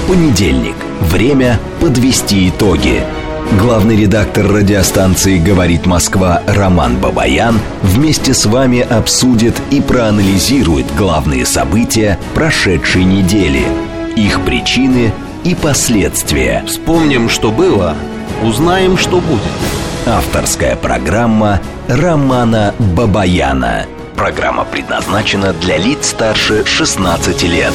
Понедельник. Время подвести итоги. Главный редактор радиостанции «Говорит Москва» Роман Бабаян вместе с вами обсудит и проанализирует главные события прошедшей недели, их причины и последствия. Вспомним, что было, узнаем, что будет. Авторская программа Романа Бабаяна. Программа предназначена для лиц старше 16 лет.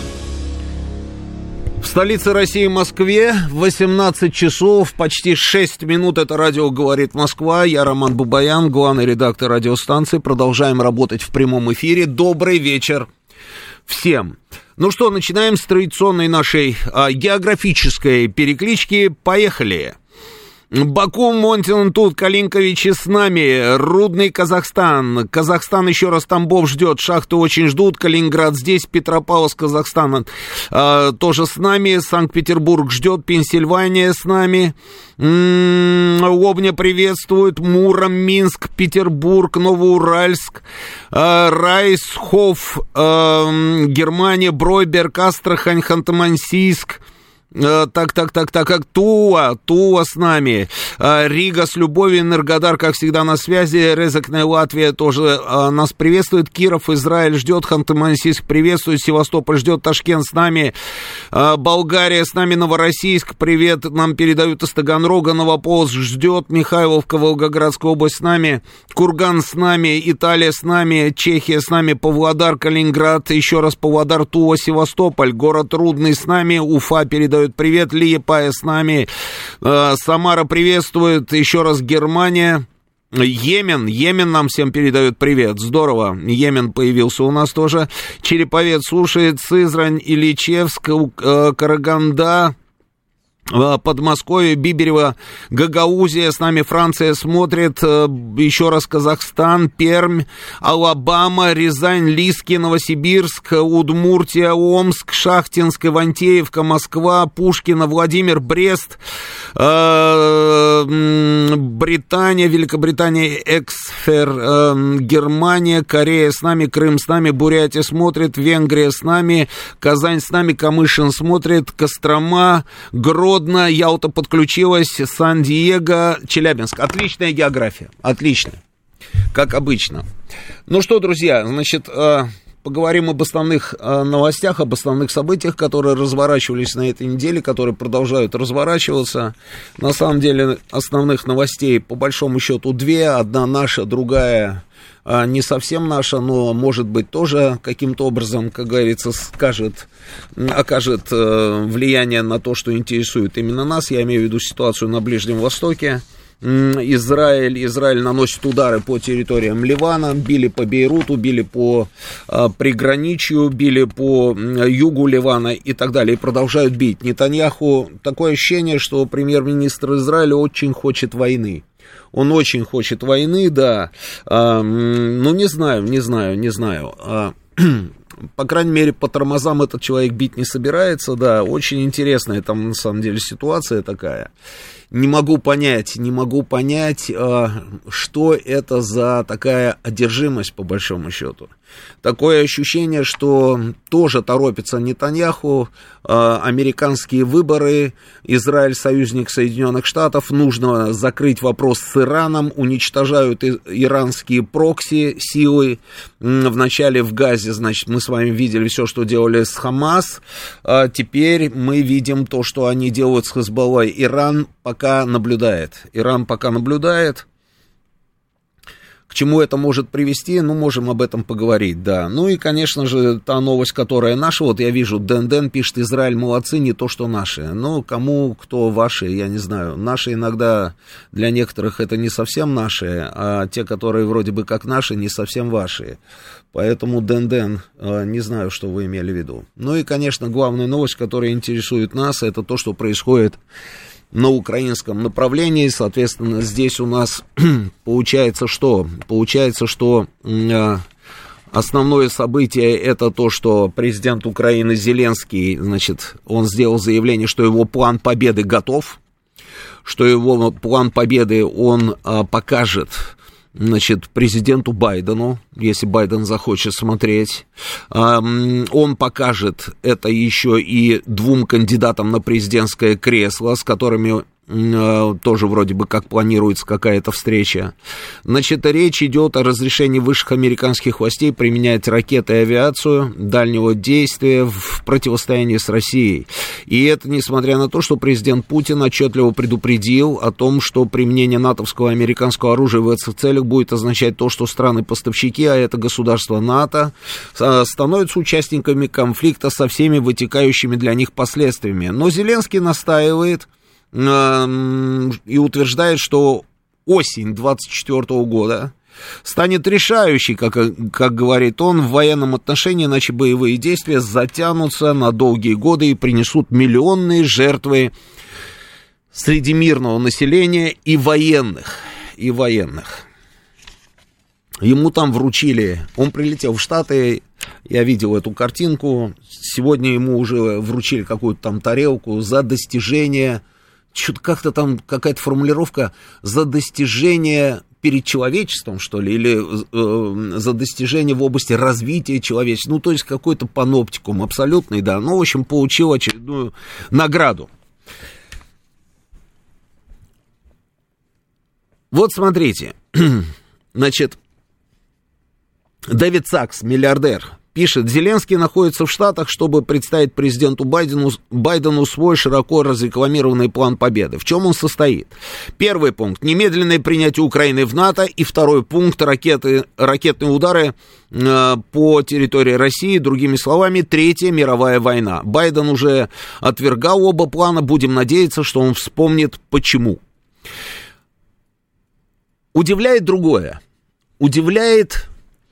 В столице России, Москве, 18 часов, почти 6 минут. Это радио «Говорит Москва». Я Роман Бабаян, главный редактор радиостанции. Продолжаем работать в прямом эфире. Добрый вечер всем. Ну что, начинаем с традиционной нашей географической переклички. Поехали. Баку, Монтин тут, Калинковичи с нами, Рудный, Казахстан. Казахстан еще раз, Тамбов ждет, шахты очень ждут, Калининград здесь, Петропавловск, Казахстан тоже с нами, Санкт-Петербург ждет, Пенсильвания с нами, Лобня приветствует, Муром, Минск, Петербург, Новоуральск, Райсхоф, Германия, Бройберг, Астрахань, Ханты-Мансийск. Так, как Тула с нами, Рига с любовью, Энергодар, как всегда, на связи, Резекне, Латвия тоже нас приветствует, Киров, Израиль ждет, Ханты-Мансийск приветствует, Севастополь ждет, Ташкент с нами, Болгария с нами, Новороссийск, привет, нам передают из Таганрога, Новополоцк ждет, Михайловка, Волгоградская область с нами, Курган с нами, Италия с нами, Чехия с нами, Павлодар, Калининград, еще раз Павлодар, Тула, Севастополь, город Рудный с нами, Уфа передает привет, Лиепая с нами, Самара приветствует, еще раз Германия, Йемен нам всем передает привет, здорово, Йемен появился у нас тоже, Череповец слушает, Сызрань, Ильичевск, Караганда, Подмосковье, Биберево, Гагаузия, с нами Франция смотрит, еще раз Казахстан, Пермь, Алабама, Рязань, Лиски, Новосибирск, Удмуртия, Омск, Шахтинск, Ивантеевка, Москва, Пушкино, Владимир, Брест, Британия, Великобритания, Эксфер, Германия, Корея с нами, Крым с нами, Бурятия смотрит, Венгрия с нами, Казань с нами, Камышин смотрит, Кострома, Гродно, Ялта подключилась, Сан-Диего, Челябинск. Отличная география, отлично, как обычно. Ну что, друзья, значит, поговорим об основных новостях, об основных событиях, которые разворачивались на этой неделе, которые продолжают разворачиваться. На самом деле, основных новостей, по большому счету, две. Одна наша, другая не совсем наша, но, может быть, тоже каким-то образом, как говорится, окажет влияние на то, что интересует именно нас. Я имею в виду ситуацию на Ближнем Востоке. Израиль наносит удары по территориям Ливана, били по Бейруту, били по приграничью, били по югу Ливана и так далее, и продолжают бить. Нетаньяху, такое ощущение, что премьер-министр Израиля очень хочет войны. Он очень хочет войны, да, ну, не знаю. По крайней мере, по тормозам этот человек бить не собирается, да, очень интересная там, на самом деле, ситуация такая. Не могу понять, что это за такая одержимость, по большому счету. Такое ощущение, что тоже торопится Нетаньяху, американские выборы, Израиль союзник Соединенных Штатов, нужно закрыть вопрос с Ираном, уничтожают иранские прокси силы. Вначале в Газе, значит, мы с вами видели все, что делали с Хамас, а теперь мы видим то, что они делают с Хезболлой. Иран пока наблюдает. К чему это может привести, ну, можем об этом поговорить, да. Ну и, конечно же, та новость, которая наша, вот я вижу, Дэн пишет, Израиль молодцы, не то, что наши. Ну, кому, кто ваши, я не знаю. Наши иногда для некоторых это не совсем наши, а те, которые вроде бы как наши, не совсем ваши. Поэтому, Дэн, не знаю, что вы имели в виду. Ну и, конечно, главная новость, которая интересует нас, это то, что происходит на украинском направлении. Соответственно, здесь у нас получается что? Получается, что основное событие это то, что президент Украины Зеленский, значит, он сделал заявление, что его план победы готов, что его план победы он покажет значит, президенту Байдену, если Байден захочет смотреть. Он покажет это еще и 2 кандидатам на президентское кресло, с которыми тоже вроде бы как планируется какая-то встреча. Значит, речь идет о разрешении высших американских властей применять ракеты и авиацию дальнего действия в противостоянии с Россией. И это несмотря на то, что президент Путин отчетливо предупредил о том, что применение натовского и американского оружия в этих целях будет означать то, что страны-поставщики, а это государства НАТО, становятся участниками конфликта со всеми вытекающими для них последствиями. Но Зеленский настаивает и утверждает, что осень 2024 года станет решающей, как говорит он, в военном отношении, иначе боевые действия затянутся на долгие годы и принесут миллионные жертвы среди мирного населения и военных. Ему там вручили, он прилетел в Штаты, я видел эту картинку, сегодня ему уже вручили какую-то там тарелку за достижение, что-то как-то там какая-то формулировка, за достижение перед человечеством, что ли, или за достижение в области развития человечества, ну, то есть какой-то паноптикум абсолютный, да, ну, в общем, получил очередную награду. Вот смотрите, значит, Дэвид Сакс, миллиардер, пишет: Зеленский находится в Штатах, чтобы представить президенту Байдену свой широко разрекламированный план победы. В чем он состоит? Первый пункт — немедленное принятие Украины в НАТО. И второй пункт — ракетные удары по территории России. Другими словами, Третья мировая война. Байден уже отвергал оба плана. Будем надеяться, что он вспомнит, почему. Удивляет другое. Удивляет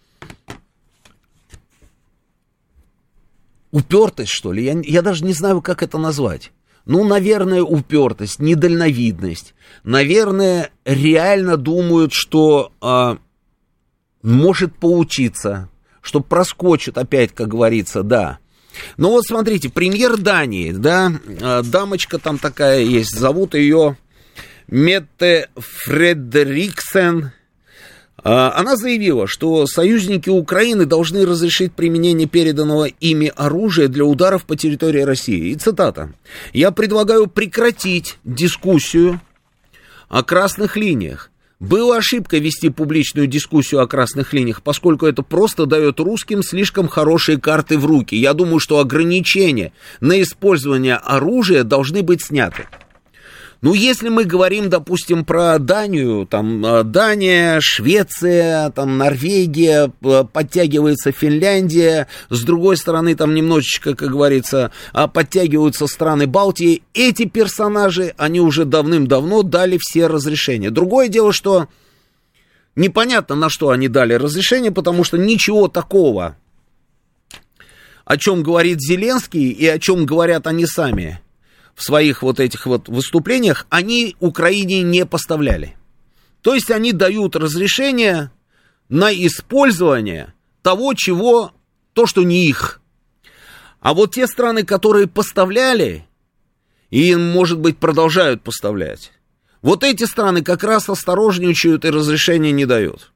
упертость, что ли? Я даже не знаю, как это назвать. Ну, наверное, упертость, недальновидность. Наверное, реально думают, что может получиться, что проскочит опять, как говорится, да. Ну вот смотрите, премьер Дании, да, дамочка там такая есть, зовут ее Метте Фредериксен. Она заявила, что союзники Украины должны разрешить применение переданного ими оружия для ударов по территории России. И цитата: «Я предлагаю прекратить дискуссию о красных линиях. Было ошибкой вести публичную дискуссию о красных линиях, поскольку это просто дает русским слишком хорошие карты в руки. Я думаю, что ограничения на использование оружия должны быть сняты». Ну, если мы говорим, допустим, про Данию, там Дания, Швеция, там Норвегия, подтягивается Финляндия, с другой стороны, там немножечко, как говорится, подтягиваются страны Балтии, эти персонажи, они уже давным-давно дали все разрешения. Другое дело, что непонятно, на что они дали разрешение, потому что ничего такого, о чем говорит Зеленский и о чем говорят они сами в своих вот этих вот выступлениях, они Украине не поставляли. То есть они дают разрешение на использование того, то, что не их. А вот те страны, которые поставляли, и, может быть, продолжают поставлять, вот эти страны как раз осторожничают и разрешения не дают.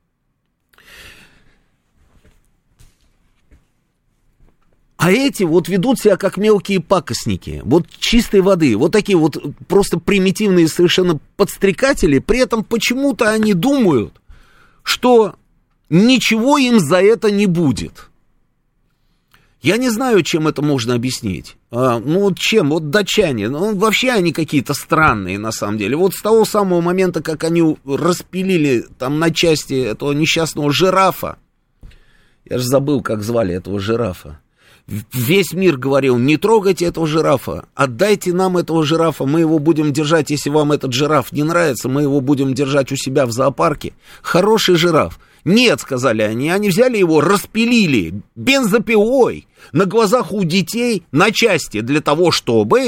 А эти вот ведут себя как мелкие пакостники, вот чистой воды, вот такие вот просто примитивные совершенно подстрекатели, при этом почему-то они думают, что ничего им за это не будет. Я не знаю, чем это можно объяснить. Ну вот чем? Вот датчане, ну вообще они какие-то странные на самом деле. Вот с того самого момента, как они распилили там на части этого несчастного жирафа, я же забыл, как звали этого жирафа. Весь мир говорил: не трогайте этого жирафа, отдайте нам этого жирафа, мы его будем держать, если вам этот жираф не нравится, мы его будем держать у себя в зоопарке. Хороший жираф. Нет, сказали они взяли его, распилили бензопилой на глазах у детей на части, для того, чтобы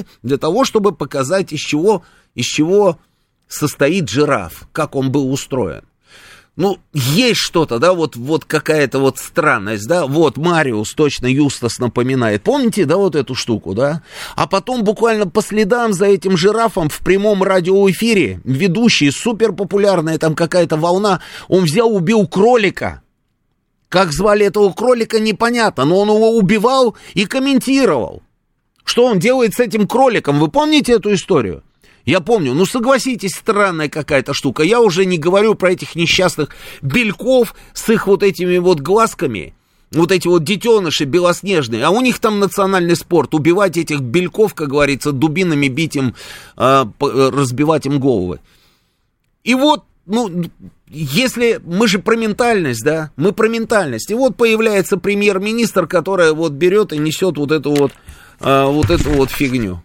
показать, из чего состоит жираф, как он был устроен. Ну, есть что-то, да, вот какая-то вот странность, да, вот Мариус точно Юстас напоминает, помните, да, вот эту штуку, да, а потом буквально по следам за этим жирафом в прямом радиоэфире ведущий, суперпопулярная там какая-то волна, он взял, убил кролика, как звали этого кролика, непонятно, но он его убивал и комментировал, что он делает с этим кроликом, вы помните эту историю? Я помню, ну согласитесь, странная какая-то штука. Я уже не говорю про этих несчастных бельков с их вот этими вот глазками, вот эти вот детеныши белоснежные, а у них там национальный спорт, убивать этих бельков, как говорится, дубинами бить им, разбивать им головы. И вот, ну, если мы же про ментальность, да, мы про ментальность, и вот появляется премьер-министр, которая вот берет и несет вот эту вот фигню.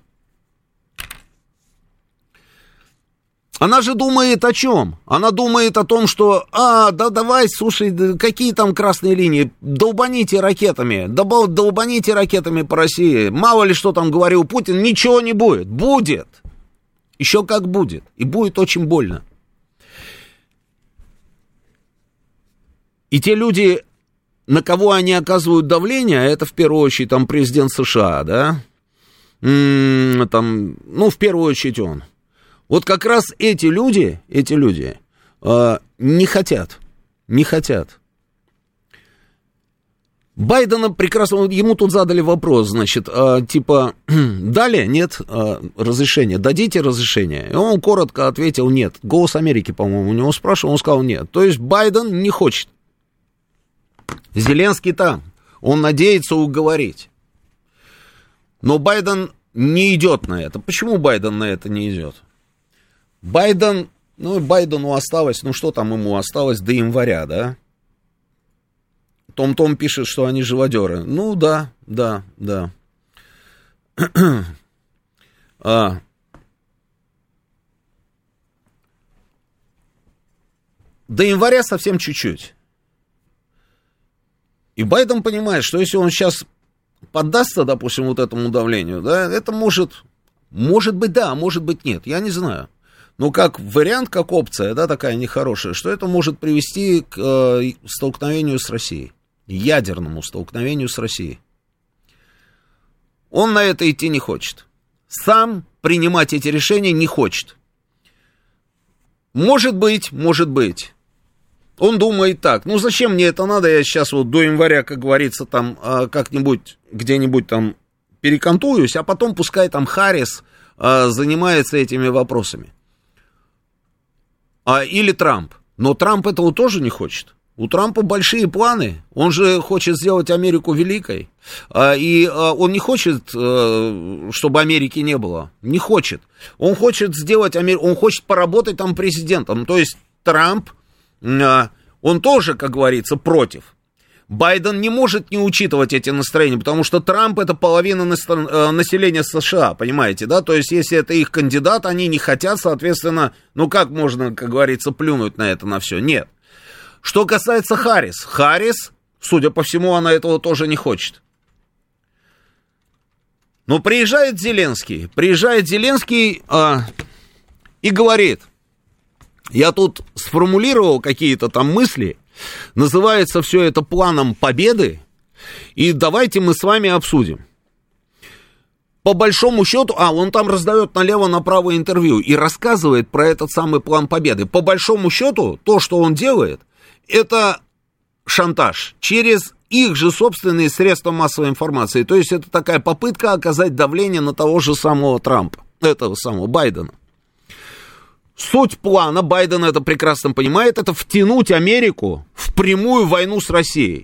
Она же думает о чем? Она думает о том, что, да давай, слушай, какие там красные линии, долбаните ракетами, долбаните ракетами по России, мало ли что там говорил Путин, ничего не будет, будет, еще как будет, и будет очень больно. И те люди, на кого они оказывают давление, это в первую очередь там президент США, да, там, ну, в первую очередь он. Вот как раз эти люди не хотят. Байдена прекрасно, ему тут задали вопрос, значит, типа, дали, нет разрешения, дадите разрешение? И он коротко ответил нет. «Голос Америки», по-моему, у него спрашивал, он сказал нет. То есть Байден не хочет. Зеленский там, он надеется уговорить. Но Байден не идет на это. Почему Байден на это не идет? Байдену осталось, ну что там ему осталось до января, да? Том пишет, что они живодеры. Ну да. До января совсем чуть-чуть. И Байден понимает, что если он сейчас поддастся, допустим, вот этому давлению, да, это может быть да, может быть нет, я не знаю. Но как вариант, как опция, да, такая нехорошая, что это может привести к столкновению с Россией, ядерному столкновению с Россией. Он на это идти не хочет. Сам принимать эти решения не хочет. Может быть. Он думает так, ну зачем мне это надо, я сейчас вот до января, как говорится, там как-нибудь, где-нибудь там перекантуюсь, а потом пускай там Харрис занимается этими вопросами. Или Трамп. Но Трамп этого тоже не хочет. У Трампа большие планы. Он же хочет сделать Америку великой. И он не хочет, чтобы Америки не было. Не хочет. Он хочет сделать Америку, он хочет поработать там президентом. То есть Трамп, он тоже, как говорится, против. Байден не может не учитывать эти настроения, потому что Трамп — это половина населения США, понимаете, да? То есть, если это их кандидат, они не хотят, соответственно, ну как можно, как говорится, плюнуть на это, на все? Нет. Что касается Харрис, судя по всему, она этого тоже не хочет. Но приезжает Зеленский и говорит, я тут сформулировал какие-то там мысли, называется все это планом победы, и давайте мы с вами обсудим. По большому счету, он там раздает налево-направо интервью и рассказывает про этот самый план победы. По большому счету, то, что он делает, это шантаж через их же собственные средства массовой информации. То есть это такая попытка оказать давление на того же самого Трампа, этого самого Байдена. Суть плана, Байден это прекрасно понимает, это втянуть Америку в прямую войну с Россией.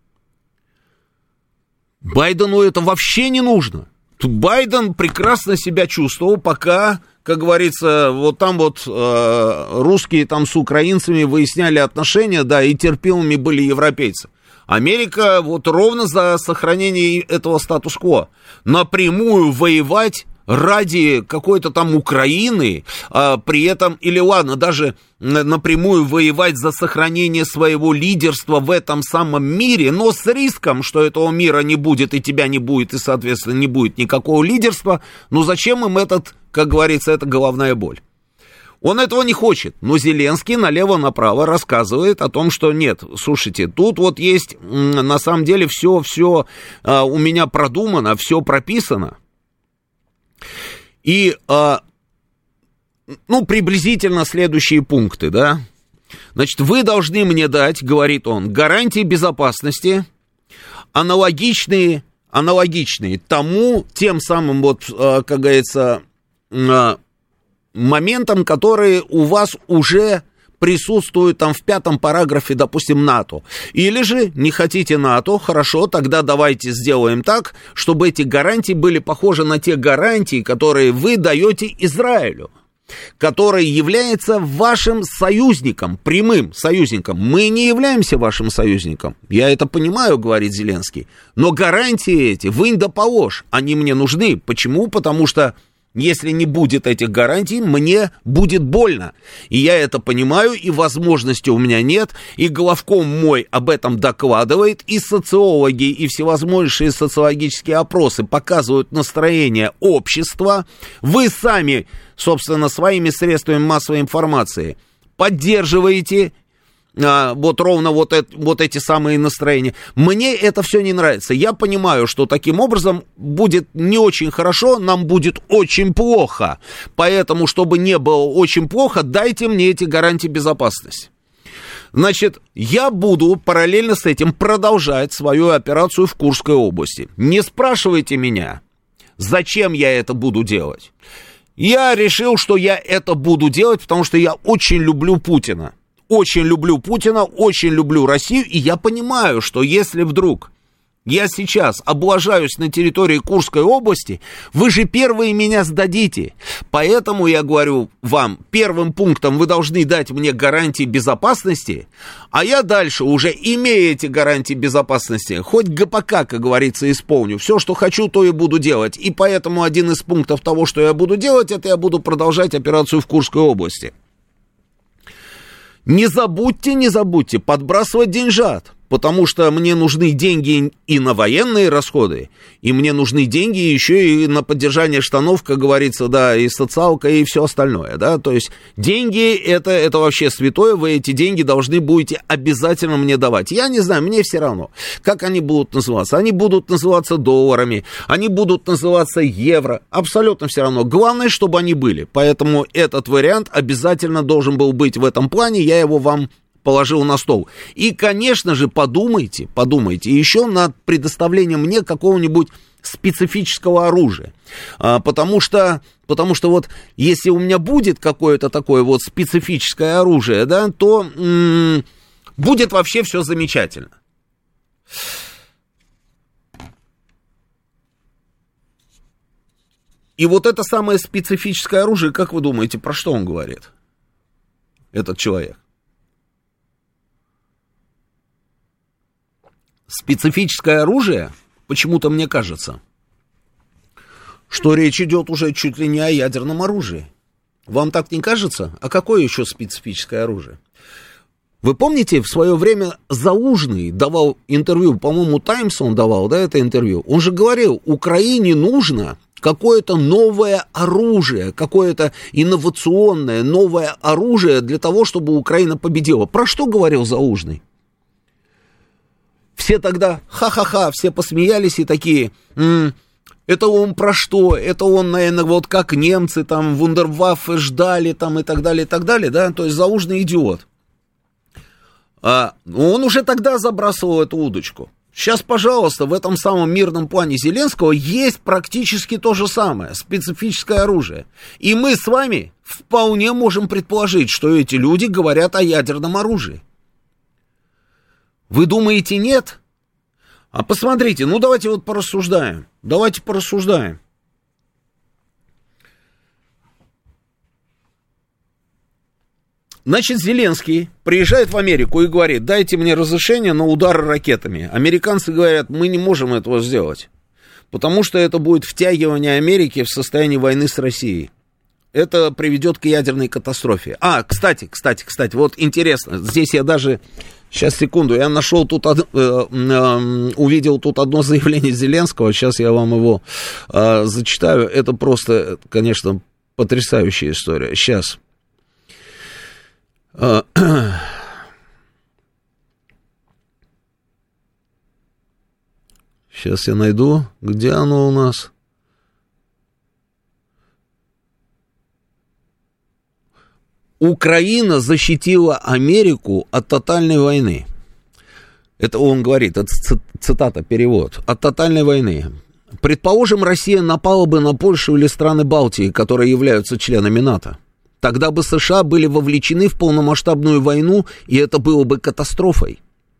Байдену это вообще не нужно. Байден прекрасно себя чувствовал, пока, как говорится, вот там вот русские там с украинцами выясняли отношения, да, и терпимыми были европейцы. Америка вот ровно за сохранение этого статус-кво. Напрямую воевать ради какой-то там Украины, при этом, или ладно, даже напрямую воевать за сохранение своего лидерства в этом самом мире, но с риском, что этого мира не будет, и тебя не будет, и, соответственно, не будет никакого лидерства, но зачем им этот, как говорится, это головная боль? Он этого не хочет, но Зеленский налево-направо рассказывает о том, что нет, слушайте, тут вот есть на самом деле все у меня продумано, все прописано. И, приблизительно следующие пункты, да. Значит, вы должны мне дать, говорит он, гарантии безопасности, аналогичные тем самым, вот, как говорится, моментам, которые у вас уже присутствуют там в 5 параграфе, допустим, НАТО. Или же не хотите НАТО, хорошо, тогда давайте сделаем так, чтобы эти гарантии были похожи на те гарантии, которые вы даете Израилю, который является вашим союзником, прямым союзником. Мы не являемся вашим союзником. Я это понимаю, говорит Зеленский. Но гарантии эти, вынь да положь, они мне нужны. Почему? Потому что если не будет этих гарантий, мне будет больно. И я это понимаю, и возможности у меня нет, и главком мой об этом докладывает, и социологи, и всевозможные социологические опросы показывают настроение общества. Вы сами, собственно, своими средствами массовой информации поддерживаете вот ровно вот эти самые настроения. Мне это все не нравится. Я понимаю, что таким образом будет не очень хорошо, нам будет очень плохо. Поэтому, чтобы не было очень плохо, дайте мне эти гарантии безопасности. Значит, я буду параллельно с этим продолжать свою операцию в Курской области. Не спрашивайте меня, зачем я это буду делать. Я решил, что я это буду делать, потому что я очень люблю Путина. Очень люблю Путина, очень люблю Россию, и я понимаю, что если вдруг я сейчас облажаюсь на территории Курской области, вы же первые меня сдадите. Поэтому я говорю вам, первым пунктом вы должны дать мне гарантии безопасности, а я дальше, уже имея эти гарантии безопасности, хоть ГПК, как говорится, исполню. Все, что хочу, то и буду делать. И поэтому один из пунктов того, что я буду делать, это я буду продолжать операцию в Курской области. Не забудьте подбрасывать деньжат, потому что мне нужны деньги и на военные расходы, и мне нужны деньги еще и на поддержание штанов, как говорится, да, и социалка, и все остальное, да, то есть деньги это вообще святое, вы эти деньги должны будете обязательно мне давать. Я не знаю, мне все равно, как они будут называться. Они будут называться долларами, они будут называться евро, абсолютно все равно. Главное, чтобы они были, поэтому этот вариант обязательно должен был быть в этом плане, я его вам положил на стол. И, конечно же, подумайте еще над предоставлением мне какого-нибудь специфического оружия. Потому что вот если у меня будет какое-то такое вот специфическое оружие, да, то будет вообще все замечательно. И вот это самое специфическое оружие, как вы думаете, про что он говорит, этот человек? Специфическое оружие, почему-то мне кажется, что речь идет уже чуть ли не о ядерном оружии. Вам так не кажется? А какое еще специфическое оружие? Вы помните, в свое время Залужный давал интервью, по-моему, Таймс он давал, да, это интервью. Он же говорил, Украине нужно какое-то новое оружие, какое-то инновационное новое оружие для того, чтобы Украина победила. Про что говорил Залужный? Все тогда, ха-ха-ха, все посмеялись и такие, это он про что? Это он, наверное, вот как немцы там вундерваффе ждали там и так далее, да, то есть Залужный идиот. Он уже тогда забрасывал эту удочку. Сейчас, пожалуйста, в этом самом мирном плане Зеленского есть практически то же самое, специфическое оружие. И мы с вами вполне можем предположить, что эти люди говорят о ядерном оружии. Вы думаете, нет? А посмотрите, ну давайте вот порассуждаем. Значит, Зеленский приезжает в Америку и говорит, дайте мне разрешение на удары ракетами. Американцы говорят, мы не можем этого сделать, потому что это будет втягивание Америки в состояние войны с Россией. Это приведет к ядерной катастрофе. Кстати, вот интересно, здесь я даже... Сейчас, секунду, я нашел тут, увидел тут одно заявление Зеленского, сейчас я вам его зачитаю. Это просто, конечно, потрясающая история. Сейчас. Сейчас я найду, где оно у нас. Украина защитила Америку от тотальной войны. Это он говорит, это цитата, перевод. От тотальной войны. Предположим, Россия напала бы на Польшу или страны Балтии, которые являются членами НАТО. Тогда бы США были вовлечены в полномасштабную войну, и это было бы катастрофой.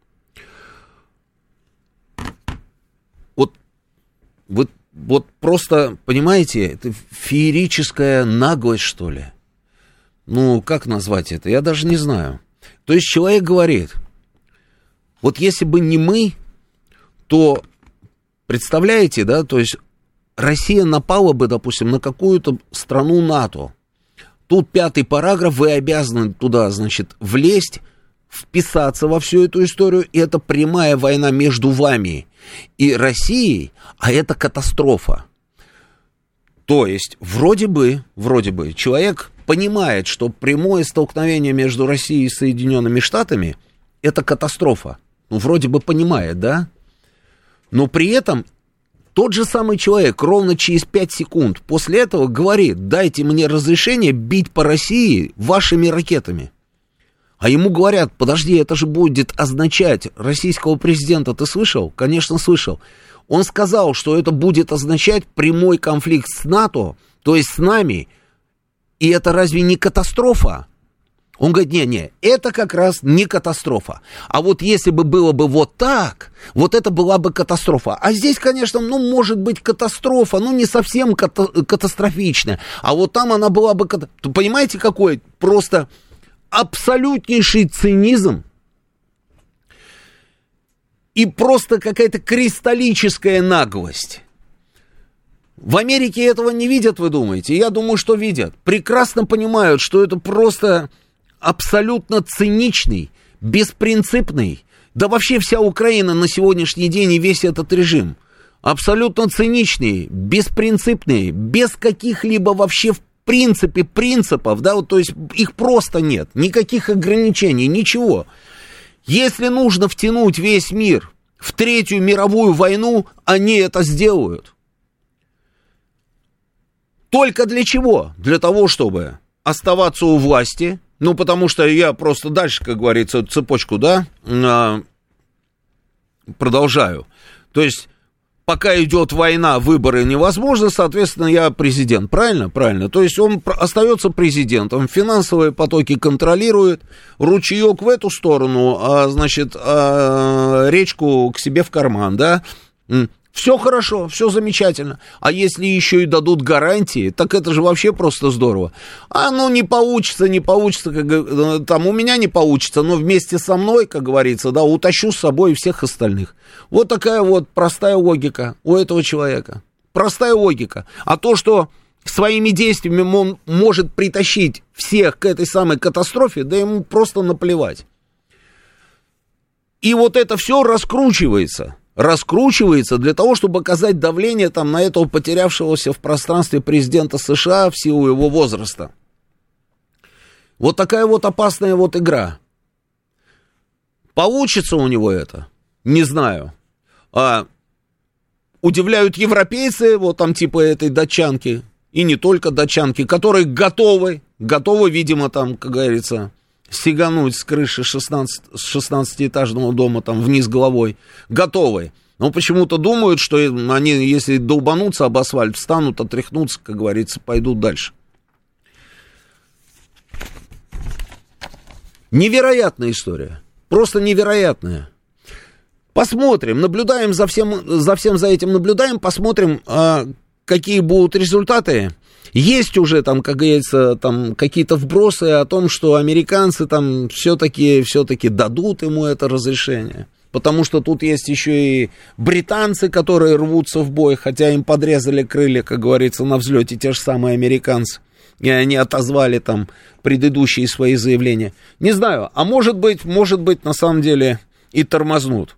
Вот просто, понимаете, это феерическая наглость, что ли? Ну, как назвать это? Я даже не знаю. То есть человек говорит, вот если бы не мы, то, представляете, да, то есть Россия напала бы, допустим, на какую-то страну НАТО. Тут 5-й параграф, вы обязаны туда, значит, влезть, вписаться во всю эту историю, и это прямая война между вами и Россией, а это катастрофа. То есть, вроде бы, человек понимает, что прямое столкновение между Россией и Соединенными Штатами — это катастрофа. Ну, вроде бы понимает, да? Но при этом тот же самый человек ровно через 5 секунд после этого говорит: дайте мне разрешение бить по России вашими ракетами. А ему говорят: подожди, это же будет означать российского президента. Ты слышал? Конечно, слышал. Он сказал, что это будет означать прямой конфликт с НАТО, то есть с нами. И это разве не катастрофа? Он говорит: не, это как раз не катастрофа. А вот если бы было бы вот так, вот это была бы катастрофа. А здесь, конечно, может быть катастрофа, не совсем катастрофичная. А вот там она была бы... Понимаете, какой просто абсолютнейший цинизм и просто какая-то кристаллическая наглость. В Америке этого не видят, вы думаете? Я думаю, что видят. Прекрасно понимают, что это просто абсолютно циничный, беспринципный, да вообще вся Украина на сегодняшний день и весь этот режим абсолютно циничный, беспринципный, без каких-либо вообще в принципе принципов, да, вот, то есть их просто нет, никаких ограничений, ничего. Если нужно втянуть весь мир в Третью мировую войну, они это сделают. Только для чего? Для того, чтобы оставаться у власти, потому что я просто дальше, как говорится, цепочку, да, продолжаю. То есть, пока идет война, выборы невозможно, соответственно, я президент, правильно? Правильно. То есть, он остается президентом, финансовые потоки контролирует, ручеек в эту сторону, речку к себе в карман, да. Все хорошо, все замечательно. А если еще и дадут гарантии, так это же вообще просто здорово. Не получится, там у меня не получится, но вместе со мной, как говорится, да, утащу с собой всех остальных. Вот такая вот простая логика у этого человека. Простая логика. А то, что своими действиями он может притащить всех к этой самой катастрофе, да ему просто наплевать. И вот это все раскручивается для того, чтобы оказать давление там на этого потерявшегося в пространстве президента США в силу его возраста. Вот такая вот опасная вот игра. Получится у него это? Не знаю. Удивляют европейцы, вот там типа этой датчанки, и не только датчанки, которые готовы, видимо, там, как говорится, сигануть с крыши 16-этажного дома там вниз головой, готовы. Но почему-то думают, что они, если долбанутся об асфальт, встанут, отряхнутся, как говорится, пойдут дальше. Невероятная история. Просто невероятная. Посмотрим, наблюдаем за всем этим, посмотрим, какие будут результаты. Есть уже там, как говорится, там какие-то вбросы о том, что американцы там все-таки дадут ему это разрешение. Потому что тут есть еще и британцы, которые рвутся в бой, хотя им подрезали крылья, как говорится, на взлете те же самые американцы. И они отозвали там предыдущие свои заявления. Не знаю, а может быть, на самом деле и тормознут.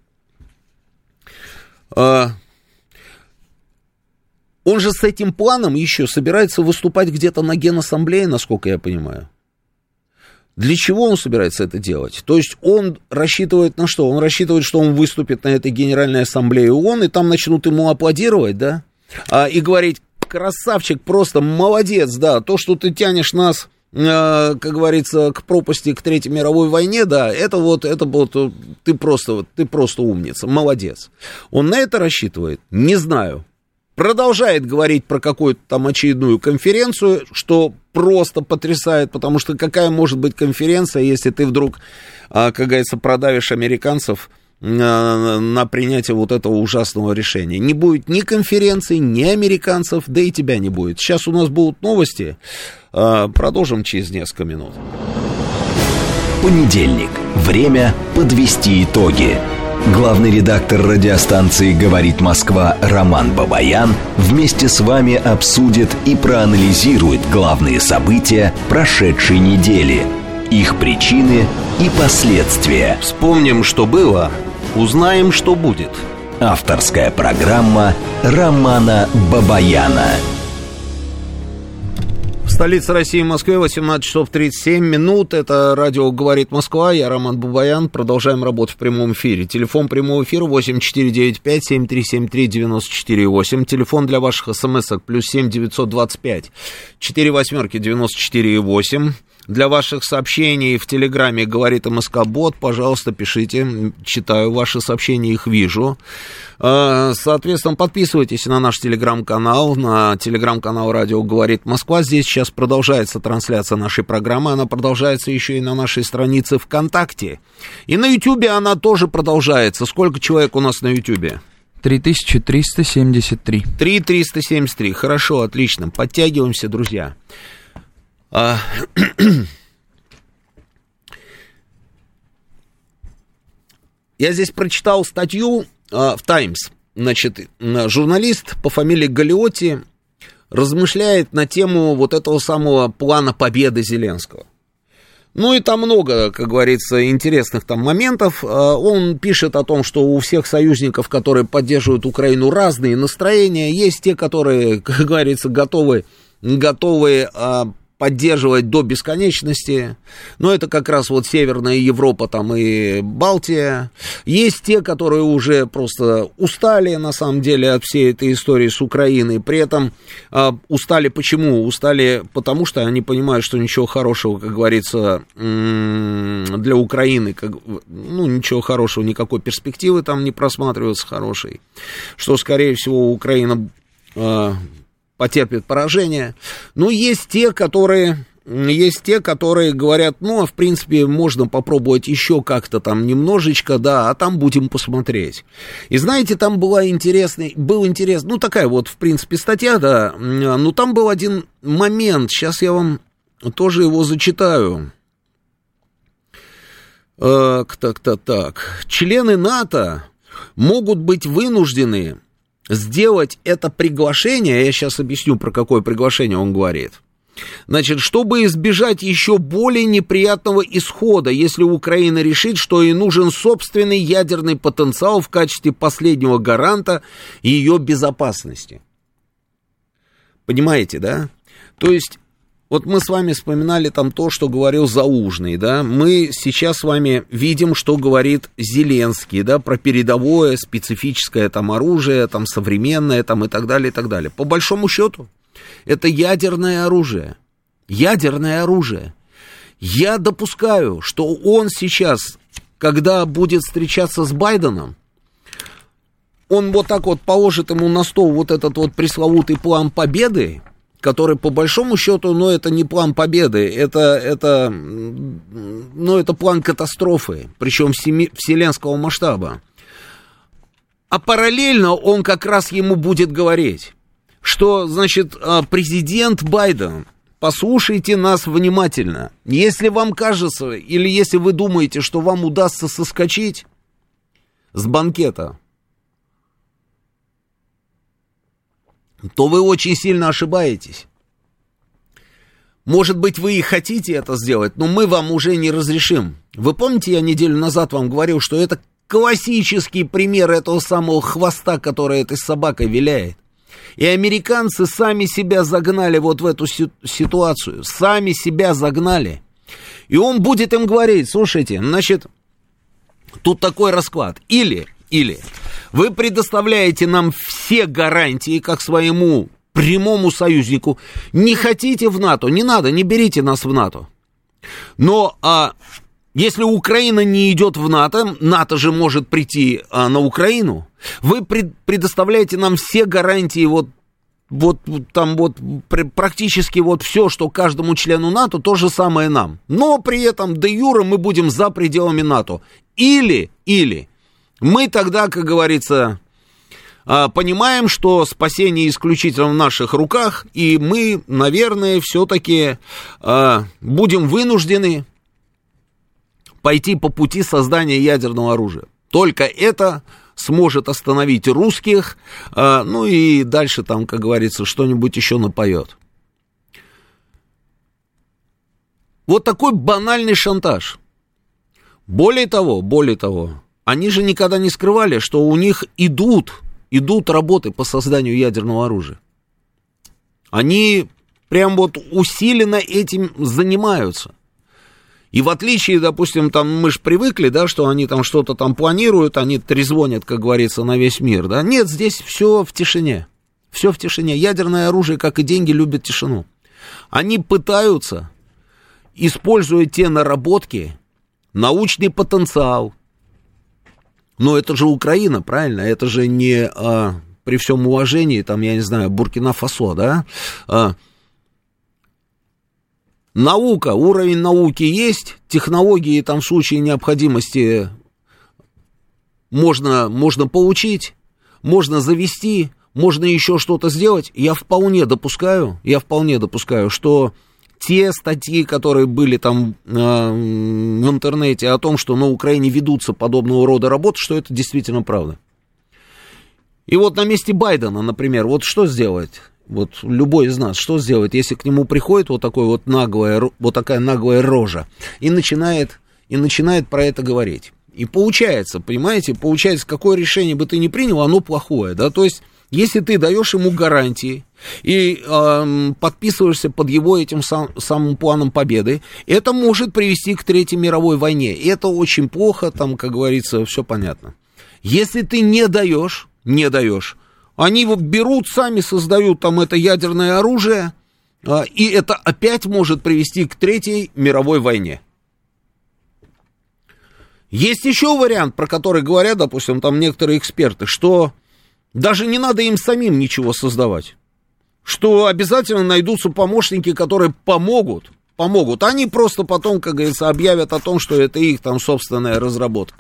Он же с этим планом еще собирается выступать где-то на Генассамблее, насколько я понимаю. Для чего он собирается это делать? То есть он рассчитывает на что? Он рассчитывает, что он выступит на этой Генеральной Ассамблее ООН, и там начнут ему аплодировать, да? И говорить: красавчик, просто молодец, да, то, что ты тянешь нас, как говорится, к пропасти, к Третьей мировой войне, да, это вот, ты просто умница, молодец. Он на это рассчитывает? Не знаю. Продолжает говорить про какую-то там очередную конференцию, что просто потрясает, потому что какая может быть конференция, если ты вдруг, как говорится, продавишь американцев на принятие вот этого ужасного решения. Не будет ни конференции, ни американцев, да и тебя не будет. Сейчас у нас будут новости, продолжим через несколько минут. Понедельник. Время подвести итоги. Главный редактор радиостанции «Говорит Москва» Роман Бабаян вместе с вами обсудит и проанализирует главные события прошедшей недели, их причины и последствия. Вспомним, что было, узнаем, что будет. Авторская программа Романа Бабаяна. В столице России, Москве, 18 часов 37 минут. Это радио «Говорит Москва». Я Роман Бабаян. Продолжаем работу в прямом эфире. Телефон прямого эфира 8495-7373-94-8. Телефон для ваших смс-ок +7 925 4 восьмерки 94,8. Для ваших сообщений в Телеграме «Говорит МСК-бот», пожалуйста, пишите, читаю ваши сообщения, их вижу. Соответственно, подписывайтесь на наш Телеграм-канал, на Телеграм-канал «Радио Говорит Москва». Здесь сейчас продолжается трансляция нашей программы, она продолжается еще и на нашей странице ВКонтакте. И на Ютубе она тоже продолжается. Сколько человек у нас на Ютубе? 3373. 3373, хорошо, отлично, подтягиваемся, друзья. Я здесь прочитал статью в «Таймс». Значит, журналист по фамилии Галиотти размышляет на тему вот этого самого плана победы Зеленского. Ну и там много, как говорится, интересных там моментов. Он пишет о том, что у всех союзников, которые поддерживают Украину, разные настроения. Есть те, которые, как говорится, готовы поддерживать до бесконечности, но это как раз вот Северная Европа там и Балтия. Есть те, которые уже просто устали, на самом деле, от всей этой истории с Украиной, при этом устали почему? Устали потому, что они понимают, что ничего хорошего, как говорится, для Украины, ничего хорошего, никакой перспективы там не просматривается хорошей, что, скорее всего, Украина потерпит поражение. Но есть те, которые говорят, в принципе, можно попробовать еще как-то там немножечко, да, а там будем посмотреть. И знаете, там был интересный, такая вот, в принципе, статья, да, но там был один момент, сейчас я вам тоже его зачитаю. Так. Члены НАТО могут быть вынуждены сделать это приглашение, я сейчас объясню, про какое приглашение он говорит. Значит, чтобы избежать еще более неприятного исхода, если Украина решит, что ей нужен собственный ядерный потенциал в качестве последнего гаранта ее безопасности. Понимаете, да? То есть, вот мы с вами вспоминали там то, что говорил Залужный, да, мы сейчас с вами видим, что говорит Зеленский, да, про передовое специфическое там оружие, там современное, там и так далее, и так далее. По большому счету, это ядерное оружие. Ядерное оружие. Я допускаю, что он сейчас, когда будет встречаться с Байденом, он вот так вот положит ему на стол вот этот вот пресловутый план победы, который, по большому счету, это не план победы, это план катастрофы, причем вселенского масштаба. А параллельно он как раз ему будет говорить, что, значит, президент Байден, послушайте нас внимательно. Если вам кажется, или если вы думаете, что вам удастся соскочить с банкета, то вы очень сильно ошибаетесь. Может быть, вы и хотите это сделать, но мы вам уже не разрешим. Вы помните, я неделю назад вам говорил, что это классический пример этого самого хвоста, который этой собакой виляет. И американцы сами себя загнали вот в эту ситуацию, сами себя загнали. И он будет им говорить: слушайте, значит, тут такой расклад. Или вы предоставляете нам все гарантии, как своему прямому союзнику. Не хотите в НАТО, не надо, не берите нас в НАТО. Но если Украина не идет в НАТО, НАТО же может прийти на Украину. Вы предоставляете нам все гарантии, практически все, что каждому члену НАТО, то же самое нам. Но при этом де юре мы будем за пределами НАТО. Или мы тогда, как говорится, понимаем, что спасение исключительно в наших руках, и мы, наверное, все-таки будем вынуждены пойти по пути создания ядерного оружия. Только это сможет остановить русских, и дальше там, как говорится, что-нибудь еще напоет. Вот такой банальный шантаж. Более того, они же никогда не скрывали, что у них идут работы по созданию ядерного оружия. Они прям усиленно этим занимаются. И в отличие, допустим, там мы же привыкли, да, что они там что-то там планируют, они трезвонят, как говорится, на весь мир, да. Нет, здесь все в тишине. Все в тишине. Ядерное оружие, как и деньги, любит тишину. Они пытаются, используя те наработки, научный потенциал. Но это же Украина, правильно? Это же не, при всем уважении, там, я не знаю, Буркина-Фасо, да? Наука, уровень науки есть, технологии там в случае необходимости можно получить, можно завести, можно еще что-то сделать. Я вполне допускаю, что те статьи, которые были там в интернете о том, что на Украине ведутся подобного рода работы, что это действительно правда. И на месте Байдена, например, что сделать? Любой из нас, что сделает, если к нему приходит такая наглая рожа и начинает про это говорить. И получается, понимаете, какое решение бы ты ни принял, оно плохое, да, то есть, если ты даешь ему гарантии и подписываешься под его этим самым планом победы, это может привести к Третьей мировой войне, и это очень плохо, там, как говорится, все понятно. Если ты не даешь, они берут, сами создают там это ядерное оружие, и это опять может привести к Третьей мировой войне. Есть еще вариант, про который говорят, допустим, там некоторые эксперты, что даже не надо им самим ничего создавать, что обязательно найдутся помощники, которые помогут. Они просто потом, как говорится, объявят о том, что это их там собственная разработка.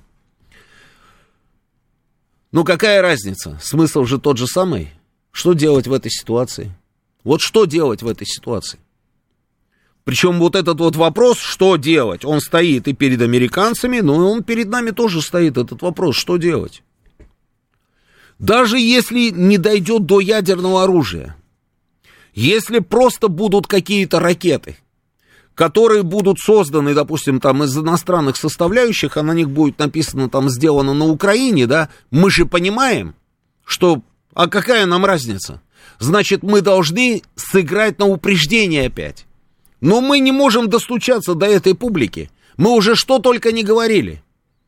Какая разница? Смысл же тот же самый. Что делать в этой ситуации? Что делать в этой ситуации? Причем этот вопрос, что делать, он стоит и перед американцами, но он перед нами тоже стоит, этот вопрос, что делать? Даже если не дойдет до ядерного оружия, если просто будут какие-то ракеты, которые будут созданы, допустим, там из иностранных составляющих, а на них будет написано там «сделано на Украине», да, мы же понимаем, что, а какая нам разница? Значит, мы должны сыграть на упреждение опять. Но мы не можем достучаться до этой публики. Мы уже что только не говорили.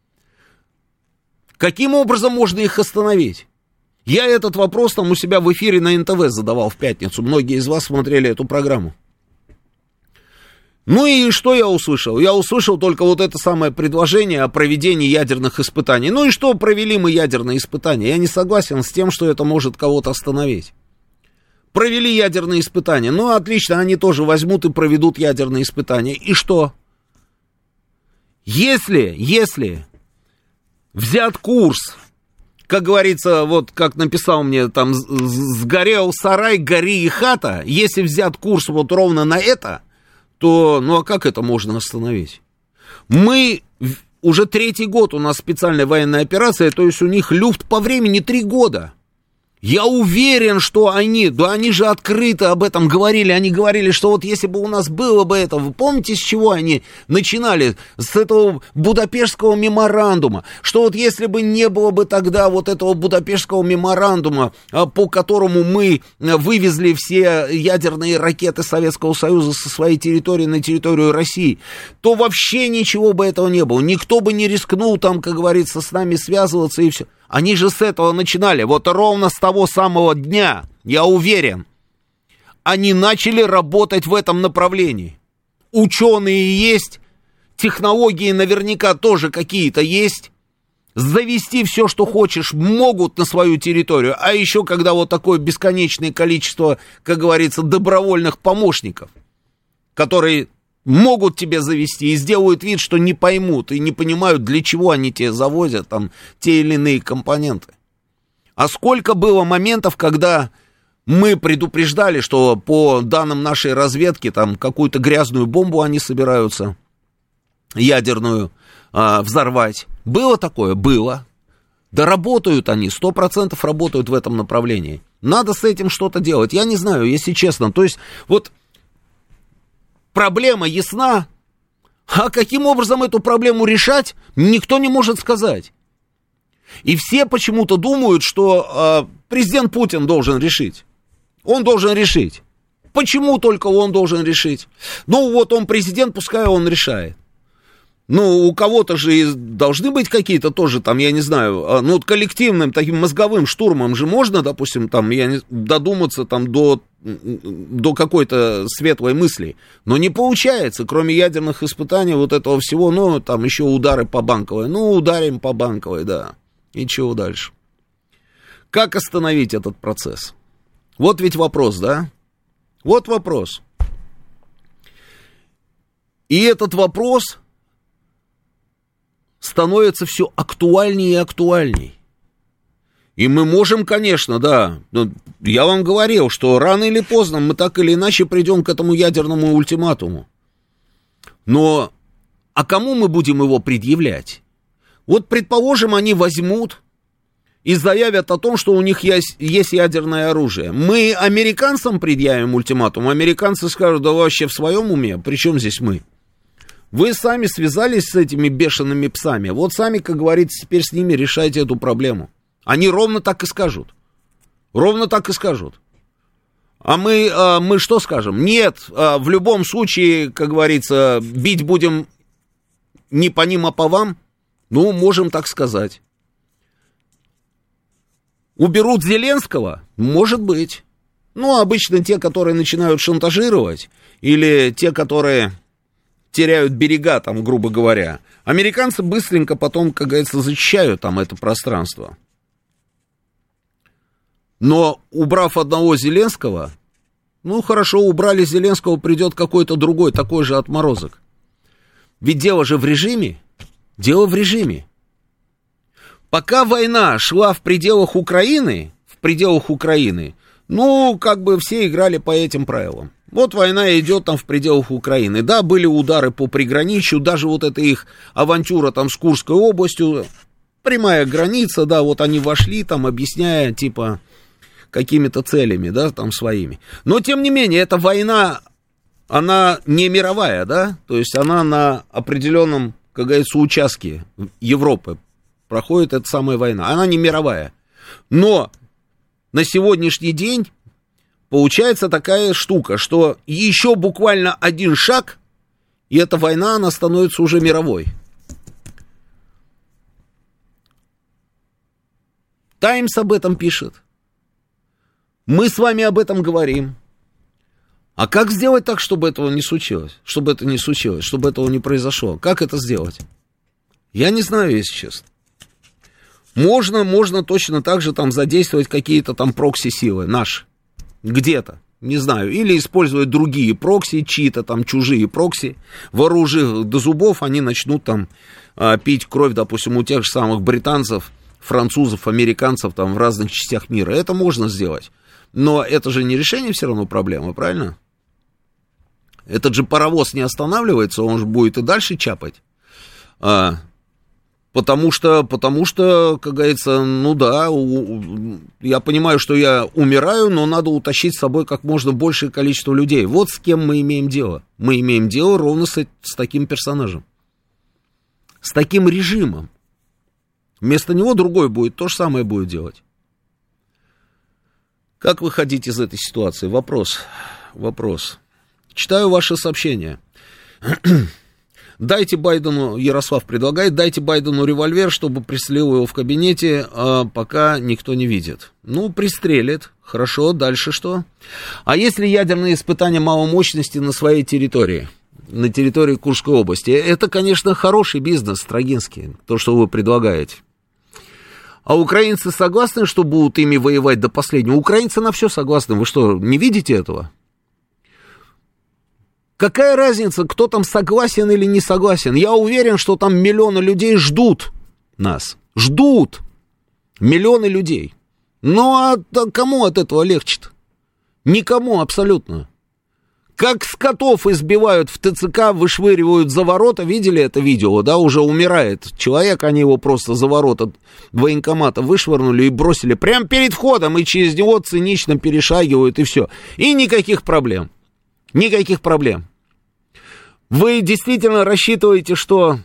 Каким образом можно их остановить? Я этот вопрос там у себя в эфире на НТВ задавал в пятницу. Многие из вас смотрели эту программу. И что я услышал? Я услышал только это самое предложение о проведении ядерных испытаний. И что, провели мы ядерные испытания? Я не согласен с тем, что это может кого-то остановить. Провели ядерные испытания. Отлично, они тоже возьмут и проведут ядерные испытания. И что? Если взят курс, как говорится, как написал мне там, сгорел сарай, гори и хата, если взят курс ровно на это, то, а как это можно остановить? Мы, уже 3-й год у нас специальная военная операция, то есть у них люфт по времени 3 года. Я уверен, что они же открыто об этом говорили. Они говорили, что вот если бы у нас было бы это, вы помните, с чего они начинали? С этого Будапештского меморандума. Что вот если бы не было бы тогда вот этого Будапештского меморандума, по которому мы вывезли все ядерные ракеты Советского Союза со своей территории на территорию России, то вообще ничего бы этого не было. Никто бы не рискнул там, как говорится, с нами связываться и все. Они же с этого начинали, вот ровно с того самого дня, я уверен, они начали работать в этом направлении. Ученые есть, технологии наверняка тоже какие-то есть, завести все, что хочешь, могут на свою территорию, а еще когда вот такое бесконечное количество, как говорится, добровольных помощников, которые могут тебе завести и сделают вид, что не поймут и не понимают, для чего они тебе завозят там те или иные компоненты. А сколько было моментов, когда мы предупреждали, что по данным нашей разведки, там какую-то грязную бомбу они собираются, ядерную, взорвать. Было такое? Было. Да работают они, 100% работают в этом направлении. Надо с этим что-то делать. Я не знаю, если честно. То есть, вот проблема ясна, а каким образом эту проблему решать, никто не может сказать. И все почему-то думают, что президент Путин должен решить. Он должен решить. Почему только он должен решить? Ну, вот он президент, пускай он решает. Ну, у кого-то же и должны быть какие-то тоже, там, я не знаю, ну, коллективным таким мозговым штурмом же можно, допустим, там, додуматься там до какой-то светлой мысли. Но не получается, кроме ядерных испытаний, вот этого всего, ну, там, еще удары по Банковой. Ну, ударим по Банковой, да. И чего дальше? Как остановить этот процесс? Вот ведь вопрос, да? Вот вопрос. И этот вопрос становится все актуальнее и актуальней. И мы можем, конечно, да, я вам говорил, что рано или поздно мы так или иначе придем к этому ядерному ультиматуму. Но, а кому мы будем его предъявлять? Вот, предположим, они возьмут и заявят о том, что у них есть ядерное оружие. Мы американцам предъявим ультиматум, американцы скажут, да вы вообще в своем уме, при чем здесь мы? Вы сами связались с этими бешеными псами, вот сами, как говорится, теперь с ними решайте эту проблему. Они ровно так и скажут. Ровно так и скажут. А мы что скажем? Нет, в любом случае, как говорится, бить будем не по ним, а по вам. Ну, можем так сказать. Уберут Зеленского? Может быть. Ну, обычно те, которые начинают шантажировать, или те, которые теряют берега, там, грубо говоря, американцы быстренько потом, как говорится, защищают там это пространство. Но, убрав одного Зеленского, ну, хорошо, убрали Зеленского, придет какой-то другой, такой же отморозок. Ведь дело же в режиме. Дело в режиме. Пока война шла в пределах Украины, ну, как бы все играли по этим правилам. Вот война идет там в пределах Украины. Да, были удары по приграничью, даже вот эта их авантюра там с Курской областью, прямая граница, да, вот они вошли там, объясняя, типа, какими-то целями, да, там своими. Но, тем не менее, эта война, она не мировая, да, то есть она на определенном, как говорится, участке Европы проходит эта самая война. Она не мировая. Но на сегодняшний день получается такая штука, что еще буквально один шаг, и эта война, она становится уже мировой. Таймс об этом пишет. Мы с вами об этом говорим. А как сделать так, чтобы этого не случилось? Чтобы это не случилось, чтобы этого не произошло? Как это сделать? Я не знаю, если честно. Можно точно так же там задействовать какие-то там прокси-силы наши. Где-то, не знаю. Или использовать другие прокси, чьи-то там чужие прокси. Вооружив до зубов, они начнут там пить кровь, допустим, у тех же самых британцев, французов, американцев там в разных частях мира. Это можно сделать. Но это же не решение все равно проблемы, правильно? Этот же паровоз не останавливается, он же будет и дальше чапать. Потому что, как говорится, ну да, я понимаю, что я умираю, но надо утащить с собой как можно большее количество людей. Вот с кем мы имеем дело. Мы имеем дело ровно с таким персонажем. С таким режимом. Вместо него другой будет, то же самое будет делать. Как выходить из этой ситуации? Вопрос. Читаю ваше сообщение. Дайте Байдену, Ярослав предлагает, дайте Байдену револьвер, чтобы пристрелил его в кабинете, пока никто не видит. Ну, пристрелит. Хорошо, дальше что? А если ядерные испытания малой мощности на своей территории, на территории Курской области? Это, конечно, хороший бизнес, Строгинский, то, что вы предлагаете. А украинцы согласны, что будут ими воевать до последнего? Украинцы на все согласны. Вы что, не видите этого? Какая разница, кто там согласен или не согласен? Я уверен, что там миллионы людей ждут нас. Ждут. Миллионы людей. Ну, а кому от этого легче-то? Никому абсолютно. Как скотов избивают в ТЦК, вышвыривают за ворота. Видели это видео, да? Уже умирает человек, они его просто за ворота военкомата вышвырнули и бросили прямо перед входом, и через него цинично перешагивают, и все. И никаких проблем. Никаких проблем. Вы действительно рассчитываете, что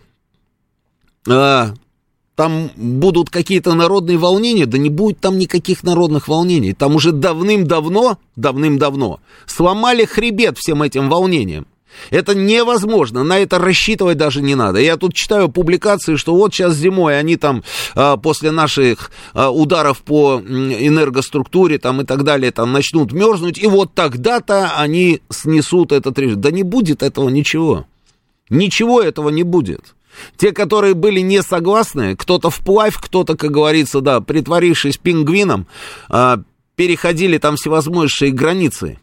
там будут какие-то народные волнения? Да не будет там никаких народных волнений. Там уже давным-давно сломали хребет всем этим волнениям. Это невозможно, на это рассчитывать даже не надо. Я тут читаю публикации, что вот сейчас зимой они там после наших ударов по энергоструктуре там и так далее там начнут мерзнуть, и вот тогда-то они снесут этот режим. Да не будет этого ничего. Ничего этого не будет. Те, которые были не согласны, кто-то вплавь, кто-то, как говорится, да, притворившись пингвином, переходили там всевозможные границы.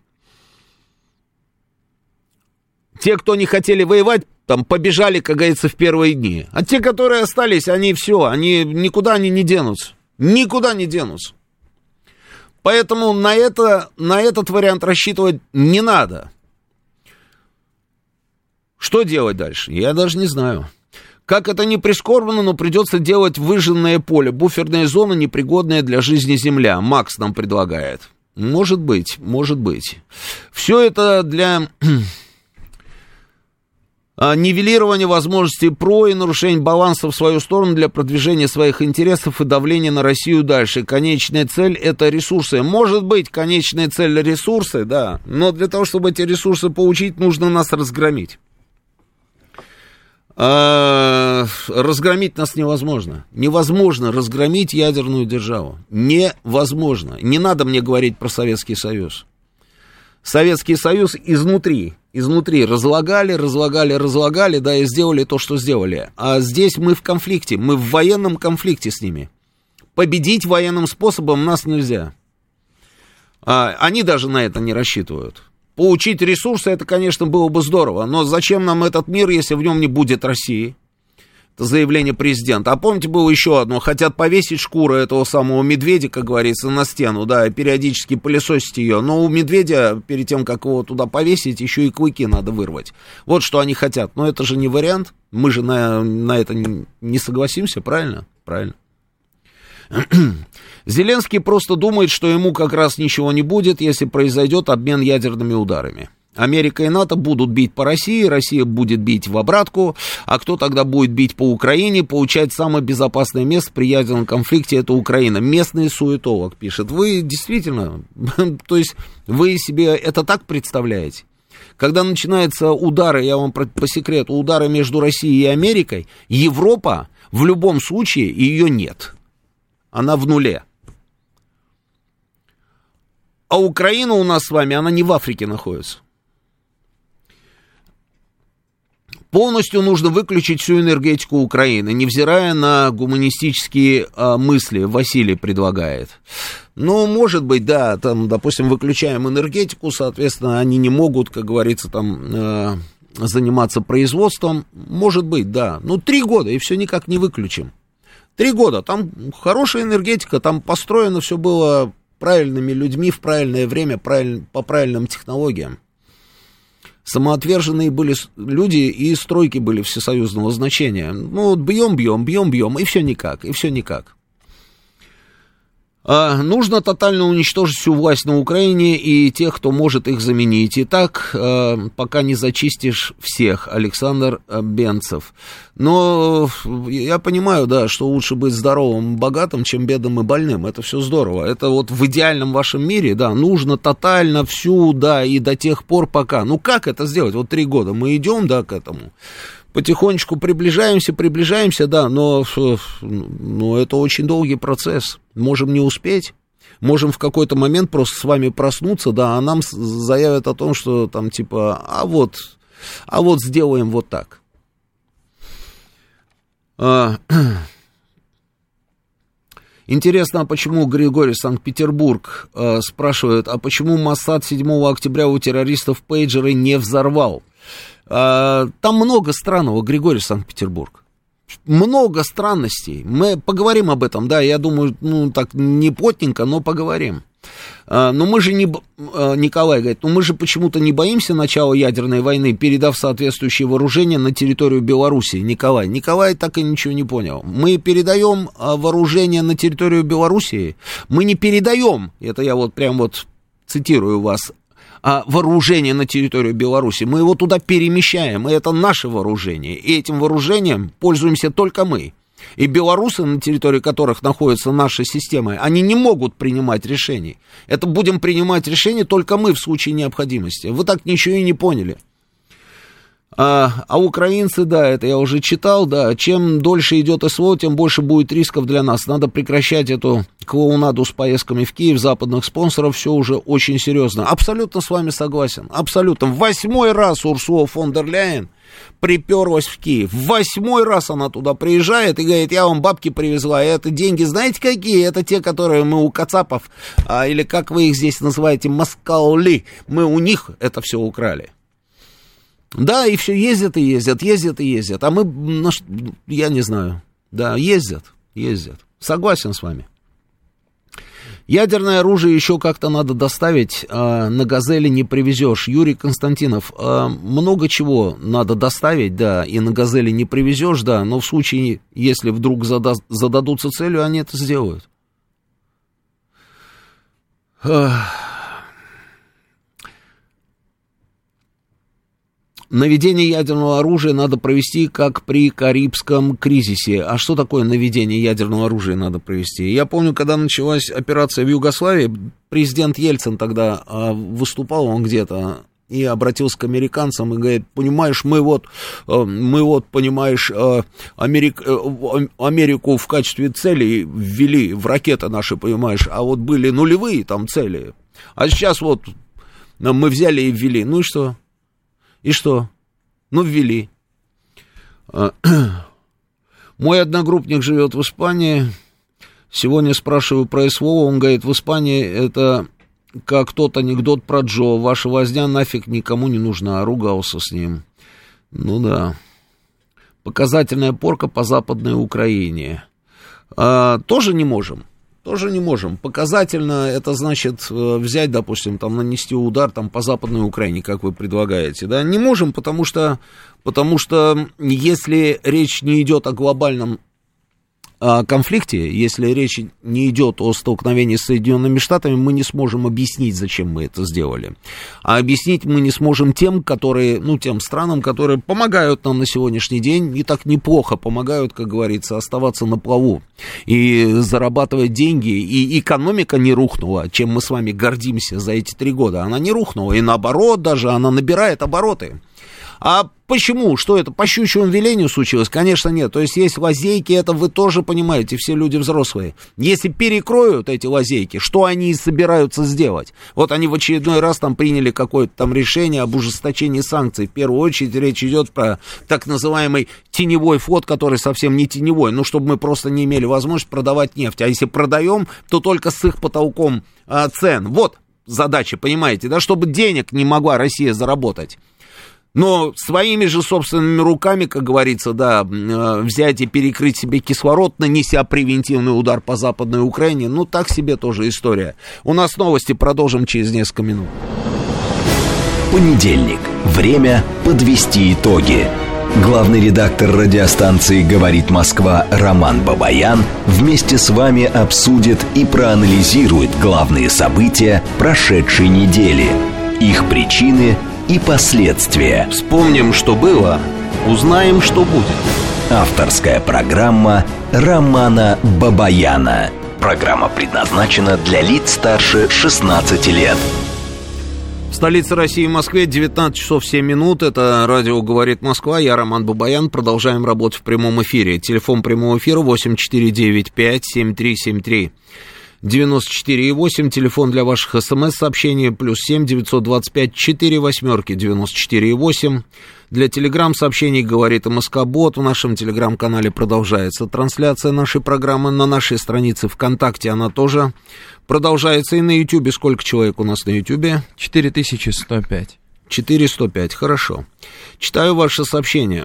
Те, кто не хотели воевать, там побежали, как говорится, в первые дни. А те, которые остались, они все, они никуда не денутся. Никуда не денутся. Поэтому на этот вариант рассчитывать не надо. Что делать дальше? Я даже не знаю. Как это ни прискорбно, но придется делать выжженное поле, буферная зона, непригодная для жизни земля. Макс нам предлагает. Может быть. Все это для нивелирование возможностей ПРО и нарушение баланса в свою сторону для продвижения своих интересов и давления на Россию дальше. Конечная цель — это ресурсы. Может быть, конечная цель — ресурсы, да, но для того, чтобы эти ресурсы получить, нужно нас разгромить. Разгромить нас невозможно. Невозможно разгромить ядерную державу. Невозможно. Не надо мне говорить про Советский Союз. Советский Союз изнутри разлагали, да, и сделали то, что сделали. А здесь мы в конфликте, мы в военном конфликте с ними. Победить военным способом нас нельзя. Они даже на это не рассчитывают. Получить ресурсы, это, конечно, было бы здорово, но зачем нам этот мир, если в нем не будет России? Это заявление президента. А помните, было еще одно, хотят повесить шкуру этого самого медведя, как говорится, на стену, да, и периодически пылесосить ее, но у медведя, перед тем, как его туда повесить, еще и клыки надо вырвать. Вот что они хотят, но это же не вариант, мы же на это не согласимся, правильно? Правильно. Зеленский просто думает, что ему как раз ничего не будет, если произойдет обмен ядерными ударами. Америка и НАТО будут бить по России, Россия будет бить в обратку, а кто тогда будет бить по Украине? Получать самое безопасное место при ядерном конфликте — это Украина. Местный суетолог пишет. Вы действительно, то есть вы себе это так представляете? Когда начинаются удары, я вам по секрету, удары между Россией и Америкой, Европа в любом случае, ее нет. Она в нуле. А Украина у нас с вами, она не в Африке находится. Полностью нужно выключить всю энергетику Украины, невзирая на гуманистические мысли, Василий предлагает. Ну, может быть, да, там, допустим, выключаем энергетику, соответственно, они не могут, как говорится, там, заниматься производством. Может быть, да. Ну, 3 года, и все никак не выключим. 3 года, там хорошая энергетика, там построено все было правильными людьми в правильное время, по правильным технологиям. Самоотверженные были люди, и стройки были всесоюзного значения. Ну, вот бьем, и все никак. Нужно тотально уничтожить всю власть на Украине и тех, кто может их заменить. И так, пока не зачистишь всех. Александр Бенцев. Но я понимаю, да, что лучше быть здоровым и богатым, чем бедным и больным. Это все здорово. Это вот в идеальном вашем мире, да, нужно тотально всю, да, и до тех пор, пока. Ну, как это сделать? Вот 3 года мы идем, да, к этому. Потихонечку приближаемся, да, но это очень долгий процесс. Можем не успеть, можем в какой-то момент просто с вами проснуться, да, а нам заявят о том, что там типа, а вот сделаем вот так. Интересно, а почему Григорий, Санкт-Петербург, спрашивает, а почему Моссад 7 октября у террористов пейджеры не взорвал? Там много странного, Григорий, Санкт-Петербург. Много странностей. Мы поговорим об этом, да, я думаю, ну, так, не плотненько, но поговорим. Но мы же не... Николай говорит, мы же почему-то не боимся начала ядерной войны, передав соответствующие вооружения на территорию Белоруссии. Николай так и ничего не понял. Мы передаем вооружение на территорию Белоруссии? Мы не передаем, это я вот прям вот цитирую вас, вооружение на территорию Беларуси. Мы его туда перемещаем, и это наше вооружение. И этим вооружением пользуемся только мы. И белорусы, на территории которых находятся наши системы, они не могут принимать решений. Это будем принимать решения только мы в случае необходимости. Вы так ничего и не поняли. А украинцы, да, это я уже читал, да, чем дольше идет СВО, тем больше будет рисков для нас. Надо прекращать эту клоунаду с поездками в Киев, западных спонсоров, все уже очень серьезно. Абсолютно с вами согласен, абсолютно. 8-й раз Урсула фон дер Ляйен приперлась в Киев. 8-й раз она туда приезжает и говорит, я вам бабки привезла, и это деньги, знаете какие? Это те, которые мы у кацапов, или как вы их здесь называете, москали, мы у них это все украли. Да, и все ездят. А мы, я не знаю, да, ездят. Согласен с вами. Ядерное оружие еще как-то надо доставить, на «Газели» не привезешь. Юрий Константинов, много чего надо доставить, да, и на «Газели» не привезешь, да, но в случае, если вдруг зададутся целью, они это сделают. Наведение ядерного оружия надо провести, как при Карибском кризисе. А что такое наведение ядерного оружия надо провести? Я помню, когда началась операция в Югославии, президент Ельцин тогда выступал, он где-то, и обратился к американцам и говорит, понимаешь, мы вот, понимаешь, Америку в качестве цели ввели в ракеты наши, понимаешь, а вот были нулевые там цели. А сейчас вот мы взяли и ввели. Ну и что? И что? Ну, ввели. Мой одногруппник живет в Испании. Сегодня спрашиваю про СВО. Он говорит, в Испании это как тот анекдот про Джо. Ваша возня нафиг никому не нужна. Ругался с ним. Ну да. Показательная порка по Западной Украине. Тоже не можем. Показательно это значит взять, допустим, там, нанести удар там, по Западной Украине, как вы предлагаете. Да? Не можем, потому что если речь не идет о глобальном конфликте, если речь не идет о столкновении с Соединенными Штатами, мы не сможем объяснить, зачем мы это сделали. А объяснить мы не сможем тем странам, которые помогают нам на сегодняшний день, и так неплохо помогают, как говорится, оставаться на плаву и зарабатывать деньги, и экономика не рухнула, чем мы с вами гордимся за эти 3 года. Она не рухнула, и наоборот даже, она набирает обороты. А почему? Что это? По щучьему велению случилось? Конечно, нет. То есть есть лазейки, это вы тоже понимаете, все люди взрослые. Если перекроют эти лазейки, что они собираются сделать? Вот они в очередной раз там приняли какое-то там решение об ужесточении санкций. В первую очередь речь идет про так называемый теневой флот, который совсем не теневой, чтобы мы просто не имели возможности продавать нефть. А если продаем, то только с их потолком цен. Вот задача, понимаете, да, чтобы денег не могла Россия заработать. Но своими же собственными руками, как говорится, да, взять и перекрыть себе кислород, нанеся превентивный удар по Западной Украине, так себе тоже история. У нас новости, продолжим через несколько минут. Понедельник. Время подвести итоги. Главный редактор радиостанции «Говорит Москва» Роман Бабаян вместе с вами обсудит и проанализирует главные события прошедшей недели, их причины и последствия. Вспомним, что было, узнаем, что будет. Авторская программа Романа Бабаяна. Программа предназначена для лиц старше 16 лет. В столице России, Москве, 19 часов 7 минут. Это радио «Говорит Москва». Я Роман Бабаян. Продолжаем работать в прямом эфире. Телефон прямого эфира 8495-7373-94,8. Телефон для ваших СМС-сообщений +7 925 48-94,8. Для телеграм-сообщений «Говорит МСК-бот». В нашем телеграм-канале продолжается трансляция нашей программы. На нашей странице ВКонтакте она тоже продолжается. И на Ютьюбе. Сколько человек у нас на Ютьюбе? 4105. 4105, хорошо. Читаю ваши сообщения.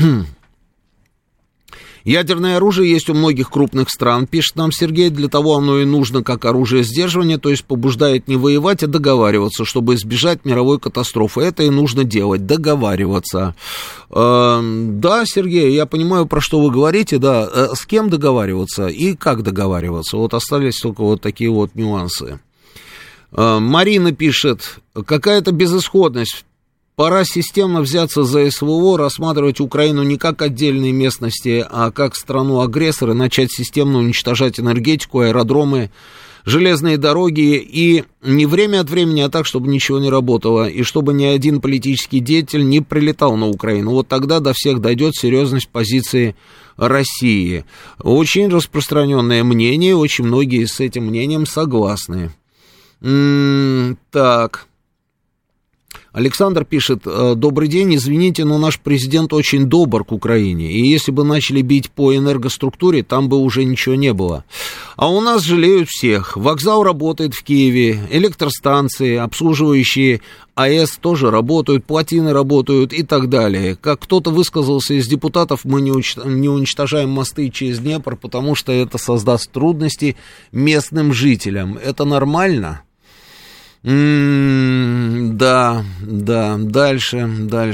Ядерное оружие есть у многих крупных стран, пишет нам Сергей, для того оно и нужно как оружие сдерживания, то есть побуждает не воевать, а договариваться, чтобы избежать мировой катастрофы. Это и нужно делать, договариваться. Да, Сергей, я понимаю, про что вы говорите, да, с кем договариваться и как договариваться, вот остались только вот такие вот нюансы. Марина пишет, какая-то безысходность. Пора системно взяться за СВО, рассматривать Украину не как отдельные местности, а как страну-агрессора, начать системно уничтожать энергетику, аэродромы, железные дороги, и не время от времени, а так, чтобы ничего не работало, и чтобы ни один политический деятель не прилетал на Украину. Вот тогда до всех дойдет серьезность позиции России. Очень распространенное мнение, очень многие с этим мнением согласны. Так... Александр пишет, добрый день, извините, но наш президент очень добр к Украине, и если бы начали бить по энергоструктуре, там бы уже ничего не было. А у нас жалеют всех. Вокзал работает в Киеве, электростанции, обслуживающие АЭС тоже работают, плотины работают и так далее. Как кто-то высказался из депутатов, мы не уничтожаем мосты через Днепр, потому что это создаст трудности местным жителям. Это нормально? Да, дальше.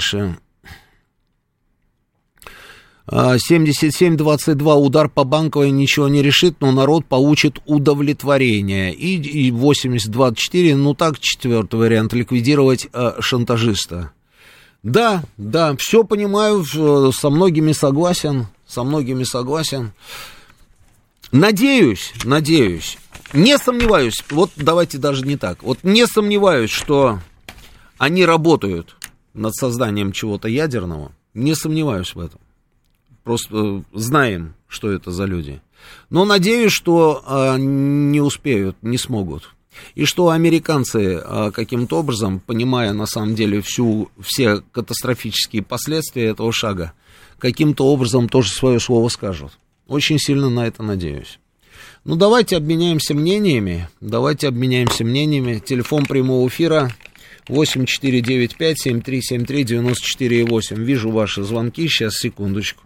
77-22, удар по Банковой ничего не решит, но народ получит удовлетворение. И 80-24, ну так, четвертый вариант, ликвидировать шантажиста. Да, все понимаю, со многими согласен. Надеюсь. Не сомневаюсь, вот давайте даже не так, вот не сомневаюсь, что они работают над созданием чего-то ядерного, не сомневаюсь в этом, просто знаем, что это за люди, но надеюсь, что не успеют, не смогут, и что американцы каким-то образом, понимая на самом деле все катастрофические последствия этого шага, каким-то образом тоже свое слово скажут, очень сильно на это надеюсь. Ну, давайте обменяемся мнениями. Телефон прямого эфира 8495-7373-94,8. Вижу ваши звонки. Сейчас, секундочку.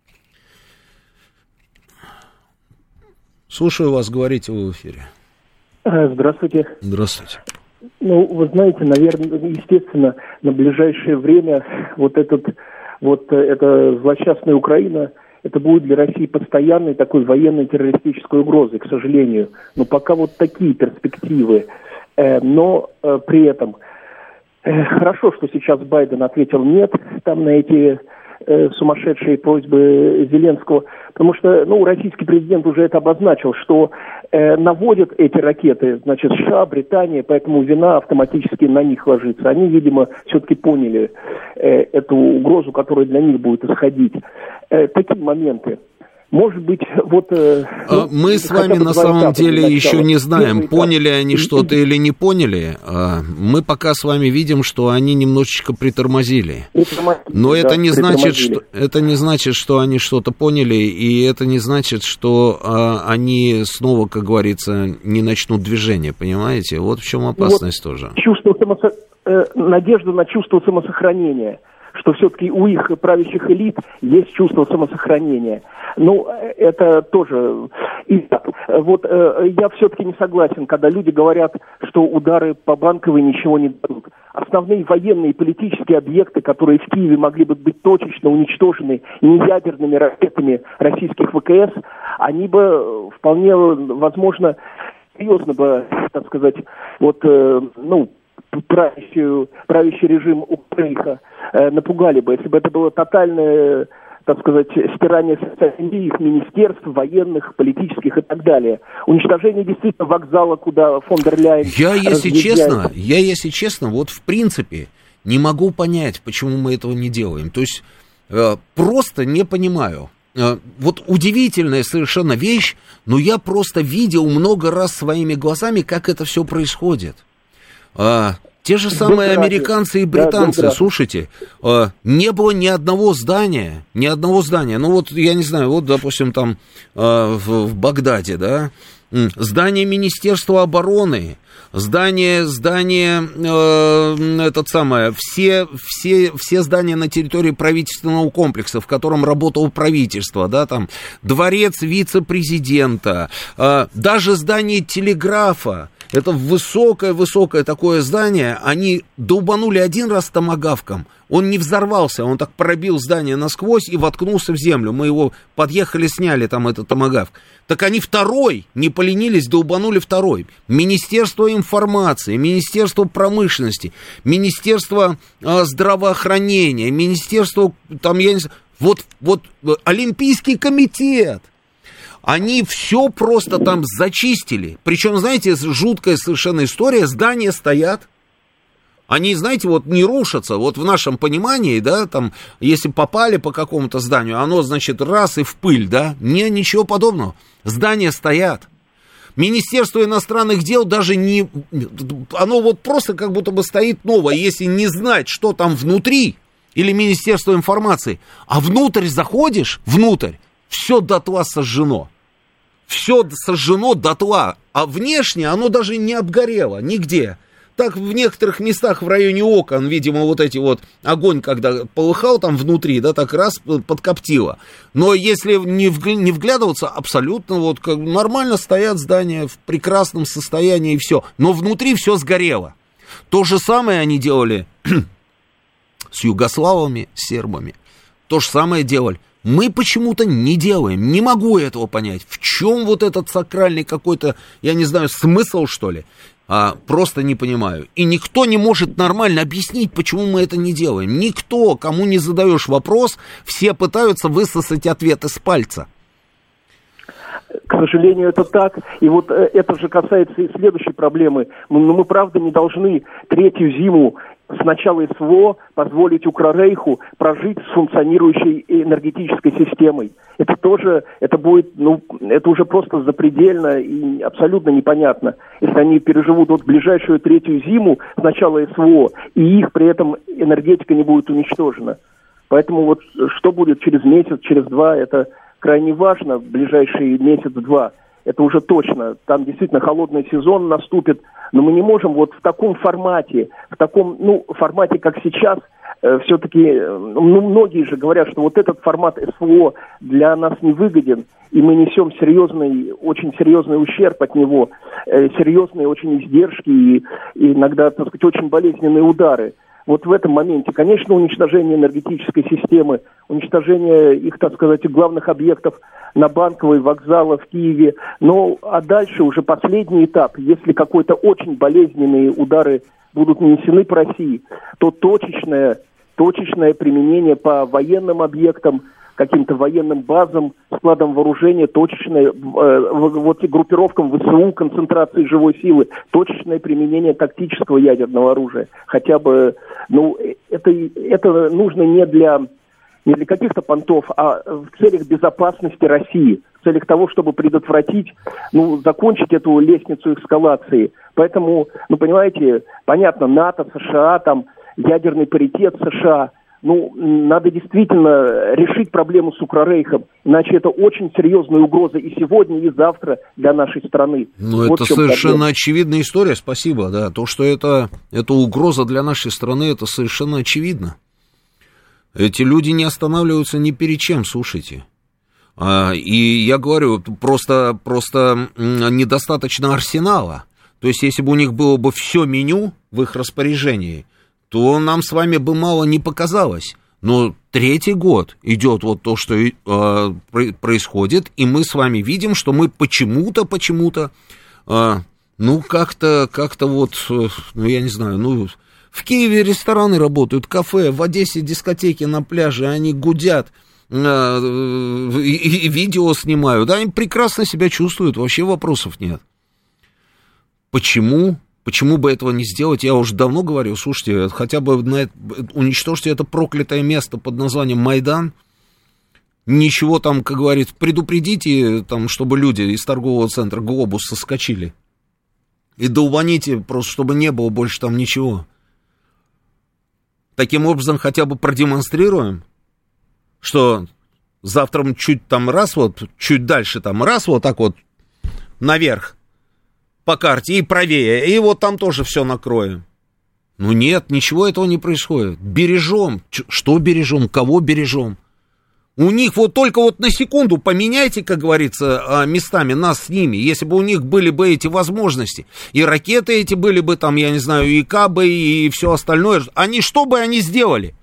Слушаю вас, говорите вы в эфире. Здравствуйте. Здравствуйте. Ну, вы знаете, наверное, естественно, на ближайшее время эта злосчастная Украина, это будет для России постоянной такой военной террористической угрозой, к сожалению. Но пока вот такие перспективы. Но при этом хорошо, что сейчас Байден ответил нет там на эти сумасшедшие просьбы Зеленского, потому что, российский президент уже это обозначил, что наводят эти ракеты, значит, США, Британия, поэтому вина автоматически на них ложится. Они, видимо, все-таки поняли эту угрозу, которая для них будет исходить. Такие моменты. Может быть, мы с вами на самом деле еще не знаем, поняли они что-то или не поняли. Мы пока с вами видим, что они немножечко притормозили. Но это не значит, что они что-то поняли, и это не значит, что они снова, как говорится, не начнут движение, понимаете? Вот в чем опасность тоже. Надежда на чувство самосохранения, что все-таки у их правящих элит есть чувство самосохранения. Это тоже... Вот я все-таки не согласен, когда люди говорят, что удары по Банковой ничего не дадут. Основные военные и политические объекты, которые в Киеве могли бы быть точечно уничтожены не ядерными ракетами российских ВКС, они бы вполне возможно серьезно бы, так сказать, вот, правящий режим Украины напугали бы, если бы это было тотальное, так сказать, стирание их министерств, военных, политических и так далее. Уничтожение действительно вокзала, куда фон дер Ляйен... Я, если честно, вот в принципе не могу понять, почему мы этого не делаем. То есть просто не понимаю. Вот удивительная совершенно вещь, но я просто видел много раз своими глазами, как это все происходит. Те же самые американцы и британцы, слушайте, не было ни одного здания, ну вот, я не знаю, вот, допустим, там в Багдаде, да, здание Министерства обороны, здание, все здания на территории правительственного комплекса, в котором работало правительство, да, там, дворец вице-президента, даже здание телеграфа. Это высокое такое здание, они долбанули один раз томагавком, он не взорвался, он так пробил здание насквозь и воткнулся в землю, мы его подъехали, сняли там этот томагавк. Так они второй, не поленились, долбанули второй. Министерство информации, Министерство промышленности, Министерство здравоохранения, Министерство, там, я не знаю, вот Олимпийский комитет. Они все просто там зачистили. Причем, знаете, жуткая совершенно история. Здания стоят. Они, знаете, вот не рушатся. Вот в нашем понимании, да, там, если попали по какому-то зданию, оно, значит, раз и в пыль, да. Ничего подобного. Здания стоят. Министерство иностранных дел даже не... Оно вот просто как будто бы стоит новое. Если не знать, что там внутри, или Министерство информации, а внутрь заходишь, все дотла сожжено. Все сожжено дотла, а внешне оно даже не обгорело нигде. Так в некоторых местах в районе окон, видимо, вот эти вот огонь, когда полыхал там внутри, да, так раз подкоптило. Но если не вглядываться, абсолютно вот как нормально стоят здания в прекрасном состоянии и все. Но внутри все сгорело. То же самое они делали с югославами, с сербами. То же самое делали. Мы почему-то не делаем, не могу этого понять. В чем вот этот сакральный какой-то, я не знаю, смысл, что ли? Просто не понимаю. И никто не может нормально объяснить, почему мы это не делаем. Никто, кому не задаешь вопрос, все пытаются высосать ответ из пальца. К сожалению, это так. И вот это же касается и следующей проблемы. Мы правда, не должны третью зиму с начала СВО позволить Укррейху прожить с функционирующей энергетической системой. Это будет, это уже просто запредельно и абсолютно непонятно. Если они переживут вот ближайшую третью зиму с начала СВО, и их при этом энергетика не будет уничтожена. Поэтому вот что будет через месяц, через два, это крайне важно, в ближайшие месяц-два. Это уже точно. Там действительно холодный сезон наступит. Но мы не можем вот в таком формате, формате, как сейчас, все-таки, многие же говорят, что вот этот формат СВО для нас не выгоден, и мы несем очень серьезный ущерб от него, серьезные очень издержки и иногда, так сказать, очень болезненные удары. Вот в этом моменте, конечно, уничтожение энергетической системы, уничтожение их, так сказать, главных объектов на Банковой, вокзала в Киеве. А дальше уже последний этап. Если какой-то очень болезненные удары будут нанесены по России, то точечное применение по военным объектам, каким-то военным базам, складам вооружения, точечное, группировкам ВСУ, концентрации живой силы, точечное применение тактического ядерного оружия. Хотя бы, это нужно не для каких-то понтов, а в целях безопасности России, в целях того, чтобы предотвратить, закончить эту лестницу эскалации. Поэтому, понимаете, понятно, НАТО, США, там, ядерный паритет США, надо действительно решить проблему с Укррейхом, иначе это очень серьезная угроза и сегодня, и завтра для нашей страны. Это совершенно очевидная история, спасибо, да. То, что это угроза для нашей страны, это совершенно очевидно. Эти люди не останавливаются ни перед чем, слушайте. И я говорю, просто недостаточно арсенала. То есть, если бы у них было бы все меню в их распоряжении, то нам с вами бы мало не показалось. Но третий год идет вот то, что происходит, и мы с вами видим, что мы почему-то, как-то вот, я не знаю, в Киеве рестораны работают, кафе, в Одессе дискотеки на пляже, они гудят, и видео снимают, они прекрасно себя чувствуют, вообще вопросов нет. Почему? Почему бы этого не сделать? Я уже давно говорю, слушайте, хотя бы уничтожьте это проклятое место под названием Майдан. Ничего там, как говорится, предупредите, там, чтобы люди из торгового центра «Глобус» соскочили. И долбаните, просто чтобы не было больше там ничего. Таким образом, хотя бы продемонстрируем, что завтра чуть там раз вот, чуть дальше там раз вот так вот наверх по карте и правее, и вот там тоже все накроем. Ну нет, ничего этого не происходит. Бережем. Что бережем? Кого бережем? У них вот только вот на секунду поменяйте, как говорится, местами нас с ними. Если бы у них были бы эти возможности, и ракеты эти были бы там, я не знаю, и кабы, и все остальное, что бы они сделали?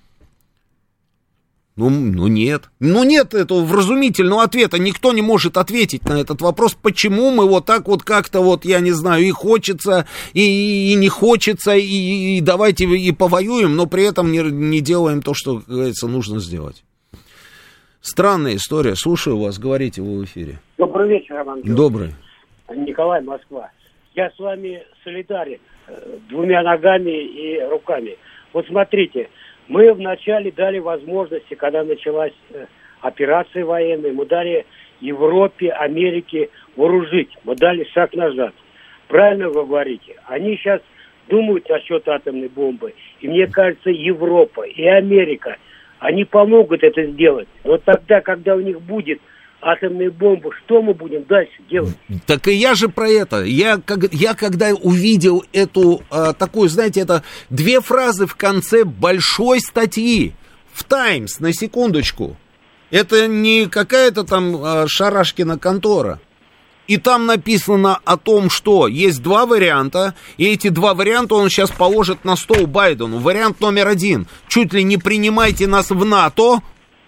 Ну нет. Ну нет этого вразумительного ответа. Никто не может ответить на этот вопрос, почему мы вот так вот как-то вот, я не знаю, и хочется, и не хочется, и давайте и повоюем, но при этом не делаем то, что, как говорится, нужно сделать. Странная история. Слушаю вас, говорите, вы в эфире. Добрый вечер, Роман Георгиевич. Добрый. Николай, Москва. Я с вами солидарен двумя ногами и руками. Вот смотрите, мы вначале дали возможности, когда началась операция военная, мы дали Европе, Америке вооружить. Мы дали шаг назад. Правильно вы говорите. Они сейчас думают насчет атомной бомбы. И мне кажется, Европа и Америка, они помогут это сделать. Вот тогда, когда у них будет атомная бомба, что мы будем дальше делать? Так и я же про это. Я когда увидел эту такую, знаете, это две фразы в конце большой статьи в «Таймс», на секундочку. Это не какая-то там Шарашкина контора. И там написано о том, что есть два варианта, и эти два варианта он сейчас положит на стол Байдену. Вариант номер один. Чуть ли не принимайте нас в НАТО.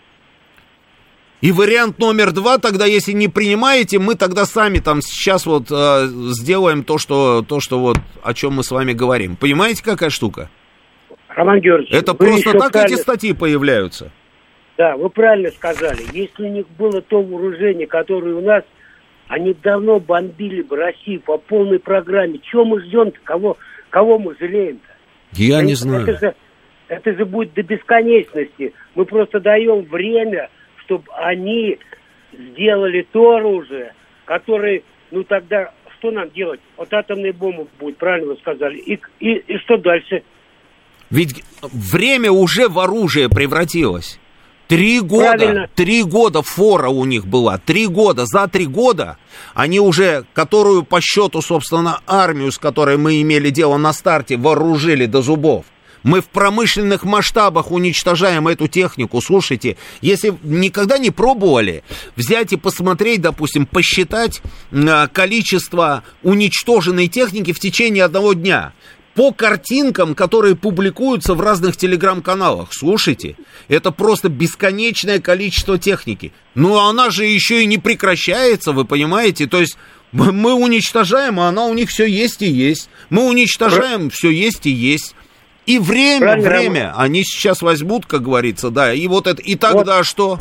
И вариант номер два, тогда если не принимаете, мы тогда сами там сейчас вот сделаем то, что вот о чем мы с вами говорим. Понимаете, какая штука? Роман Георгиевич, это просто так правильно... эти статьи появляются. Да, вы правильно сказали. Если у них было то вооружение, которое у нас, они давно бомбили бы Россию по полной программе. Чего мы ждем-то? Кого мы жалеем-то? Я не знаю. Это же будет до бесконечности. Мы просто даем время, чтобы они сделали то оружие, которое, ну тогда что нам делать? Вот атомная бомба будет, правильно вы сказали. И что дальше? Ведь время уже в оружие превратилось. 3 года, правильно. 3 года фора у них была, 3 года, за 3 года они уже, которую по счету, собственно, армию, с которой мы имели дело на старте, вооружили до зубов. Мы в промышленных масштабах уничтожаем эту технику. Слушайте, если никогда не пробовали взять и посмотреть, допустим, посчитать количество уничтоженной техники в течение 1 дня, по картинкам, которые публикуются в разных телеграм-каналах. Слушайте, это просто бесконечное количество техники. Но она же еще и не прекращается, вы понимаете? То есть мы уничтожаем, а она у них все есть и есть. Мы уничтожаем, все есть и есть. И время они сейчас возьмут, как говорится, да, и вот это, и тогда вот, что?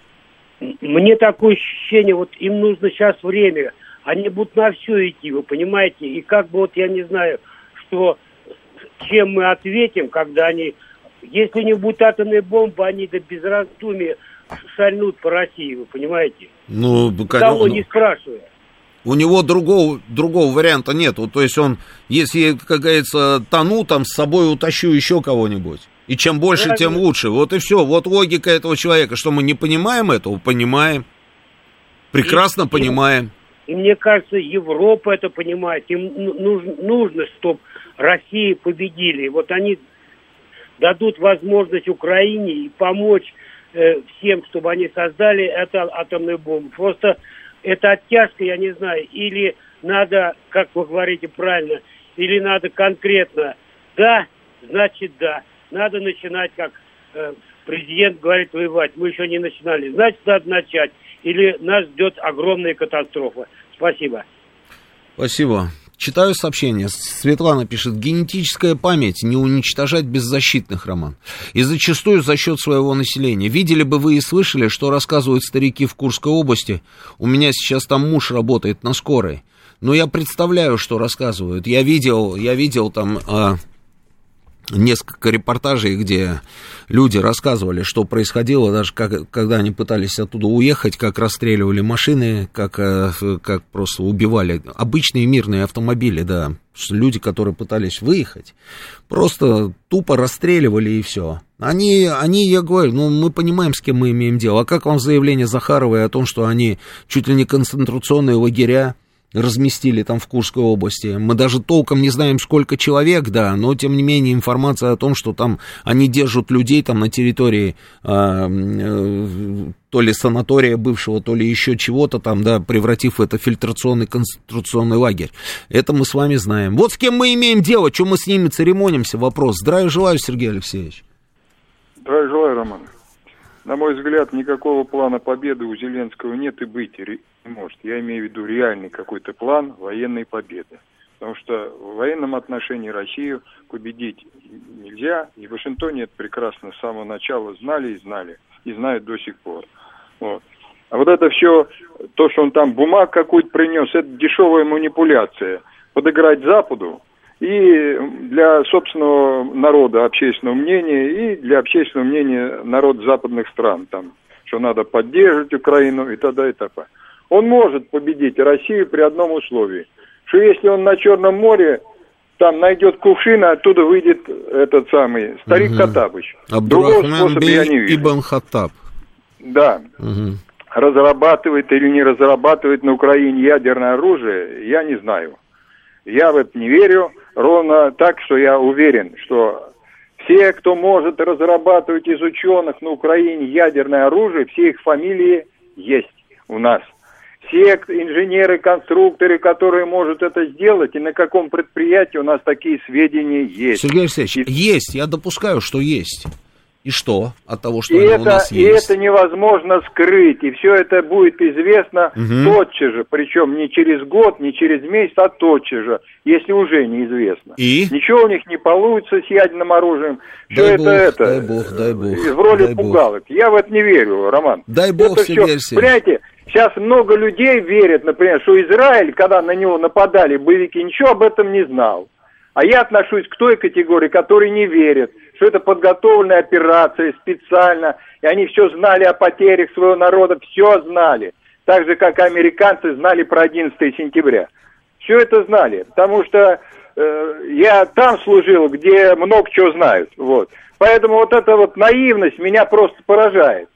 Мне такое ощущение, вот им нужно сейчас время, они будут на все идти, вы понимаете, и как бы вот я не знаю, что, чем мы ответим, когда они, если не будет атомной бомбы, они до без раздумия шальнут по России, вы понимаете? Ну, того не спрашивая. У него другого варианта нету. То есть он, если, как говорится, тону, там с собой утащу еще кого-нибудь. И чем больше, правильно, тем лучше. Вот и все. Вот логика этого человека. Что мы не понимаем этого? Понимаем. Прекрасно понимаем. И мне кажется, Европа это понимает. Им нужно, чтобы Россия победили. Вот они дадут возможность Украине и помочь всем, чтобы они создали эту атомную бомбу. Просто это оттяжка, я не знаю, или надо, как вы говорите правильно, или надо конкретно, да, значит да. Надо начинать, как президент говорит, воевать. Мы еще не начинали. Значит, надо начать. Или нас ждет огромная катастрофа. Спасибо. Спасибо. Читаю сообщение. Светлана пишет: генетическая память не уничтожать беззащитных, Роман. И зачастую за счет своего населения. Видели бы вы и слышали, что рассказывают старики в Курской области. У меня сейчас там муж работает на скорой. Но я представляю, что рассказывают. Я видел там несколько репортажей, где люди рассказывали, что происходило, даже когда они пытались оттуда уехать, как расстреливали машины, как просто убивали обычные мирные автомобили, да, люди, которые пытались выехать, просто тупо расстреливали и все. Они, я говорю, мы понимаем, с кем мы имеем дело. А как вам заявление Захаровой о том, что они чуть ли не концентрационные лагеря разместили там в Курской области? Мы даже толком не знаем, сколько человек, да, но тем не менее информация о том, что там они держат людей там на территории то ли санатория бывшего, то ли еще чего-то там, да, превратив это в фильтрационный концентрационный лагерь. Это мы с вами знаем. Вот с кем мы имеем дело, что мы с ними церемонимся, вопрос. Здравия желаю, Сергей Алексеевич. Здравия желаю, Роман. На мой взгляд, никакого плана победы у Зеленского нет и быть не может. Я имею в виду реальный какой-то план военной победы. Потому что в военном отношении Россию победить нельзя. И в Вашингтоне это прекрасно с самого начала знали и знают до сих пор. Вот. А вот это все, то, что он там бумаг какую-то принес, это дешевая манипуляция. Подыграть Западу и для собственного народа общественного мнения, и для общественного мнения народ западных стран, там, что надо поддерживать Украину и т.д. и т.п. Он может победить Россию при одном условии, что если он на Черном море там найдет кувшин, оттуда выйдет этот самый старик Хаттабыч. Другого способа я не вижу. Ибн Хаттаб. Да. Разрабатывает или не разрабатывает на Украине ядерное оружие, я не знаю. Я в это не верю, ровно так, что я уверен, что все, кто может разрабатывать из ученых на Украине ядерное оружие, все их фамилии есть у нас. Все инженеры, конструкторы, которые могут это сделать, и на каком предприятии у нас такие сведения есть. Сергей Алексеевич, есть, я допускаю, что есть. И что от того, что они у нас есть? И это невозможно скрыть, и все это будет известно тотчас же, причем не через год, не через месяц, а тотчас же, если уже неизвестно. И? Ничего у них не получится с ядерным оружием. Все дай бог. В роли пугалок. Я в это не верю, Роман. Дай бог, Сергей Алексеевич. Понимаете, сейчас много людей верят, например, что Израиль, когда на него нападали боевики, ничего об этом не знал. А я отношусь к той категории, которые не верят, что это подготовленная операция специально, и они все знали о потерях своего народа, все знали. Так же, как американцы знали про 11 сентября. Все это знали, потому что я там служил, где много чего знают. Вот. Поэтому вот эта вот наивность меня просто поражает.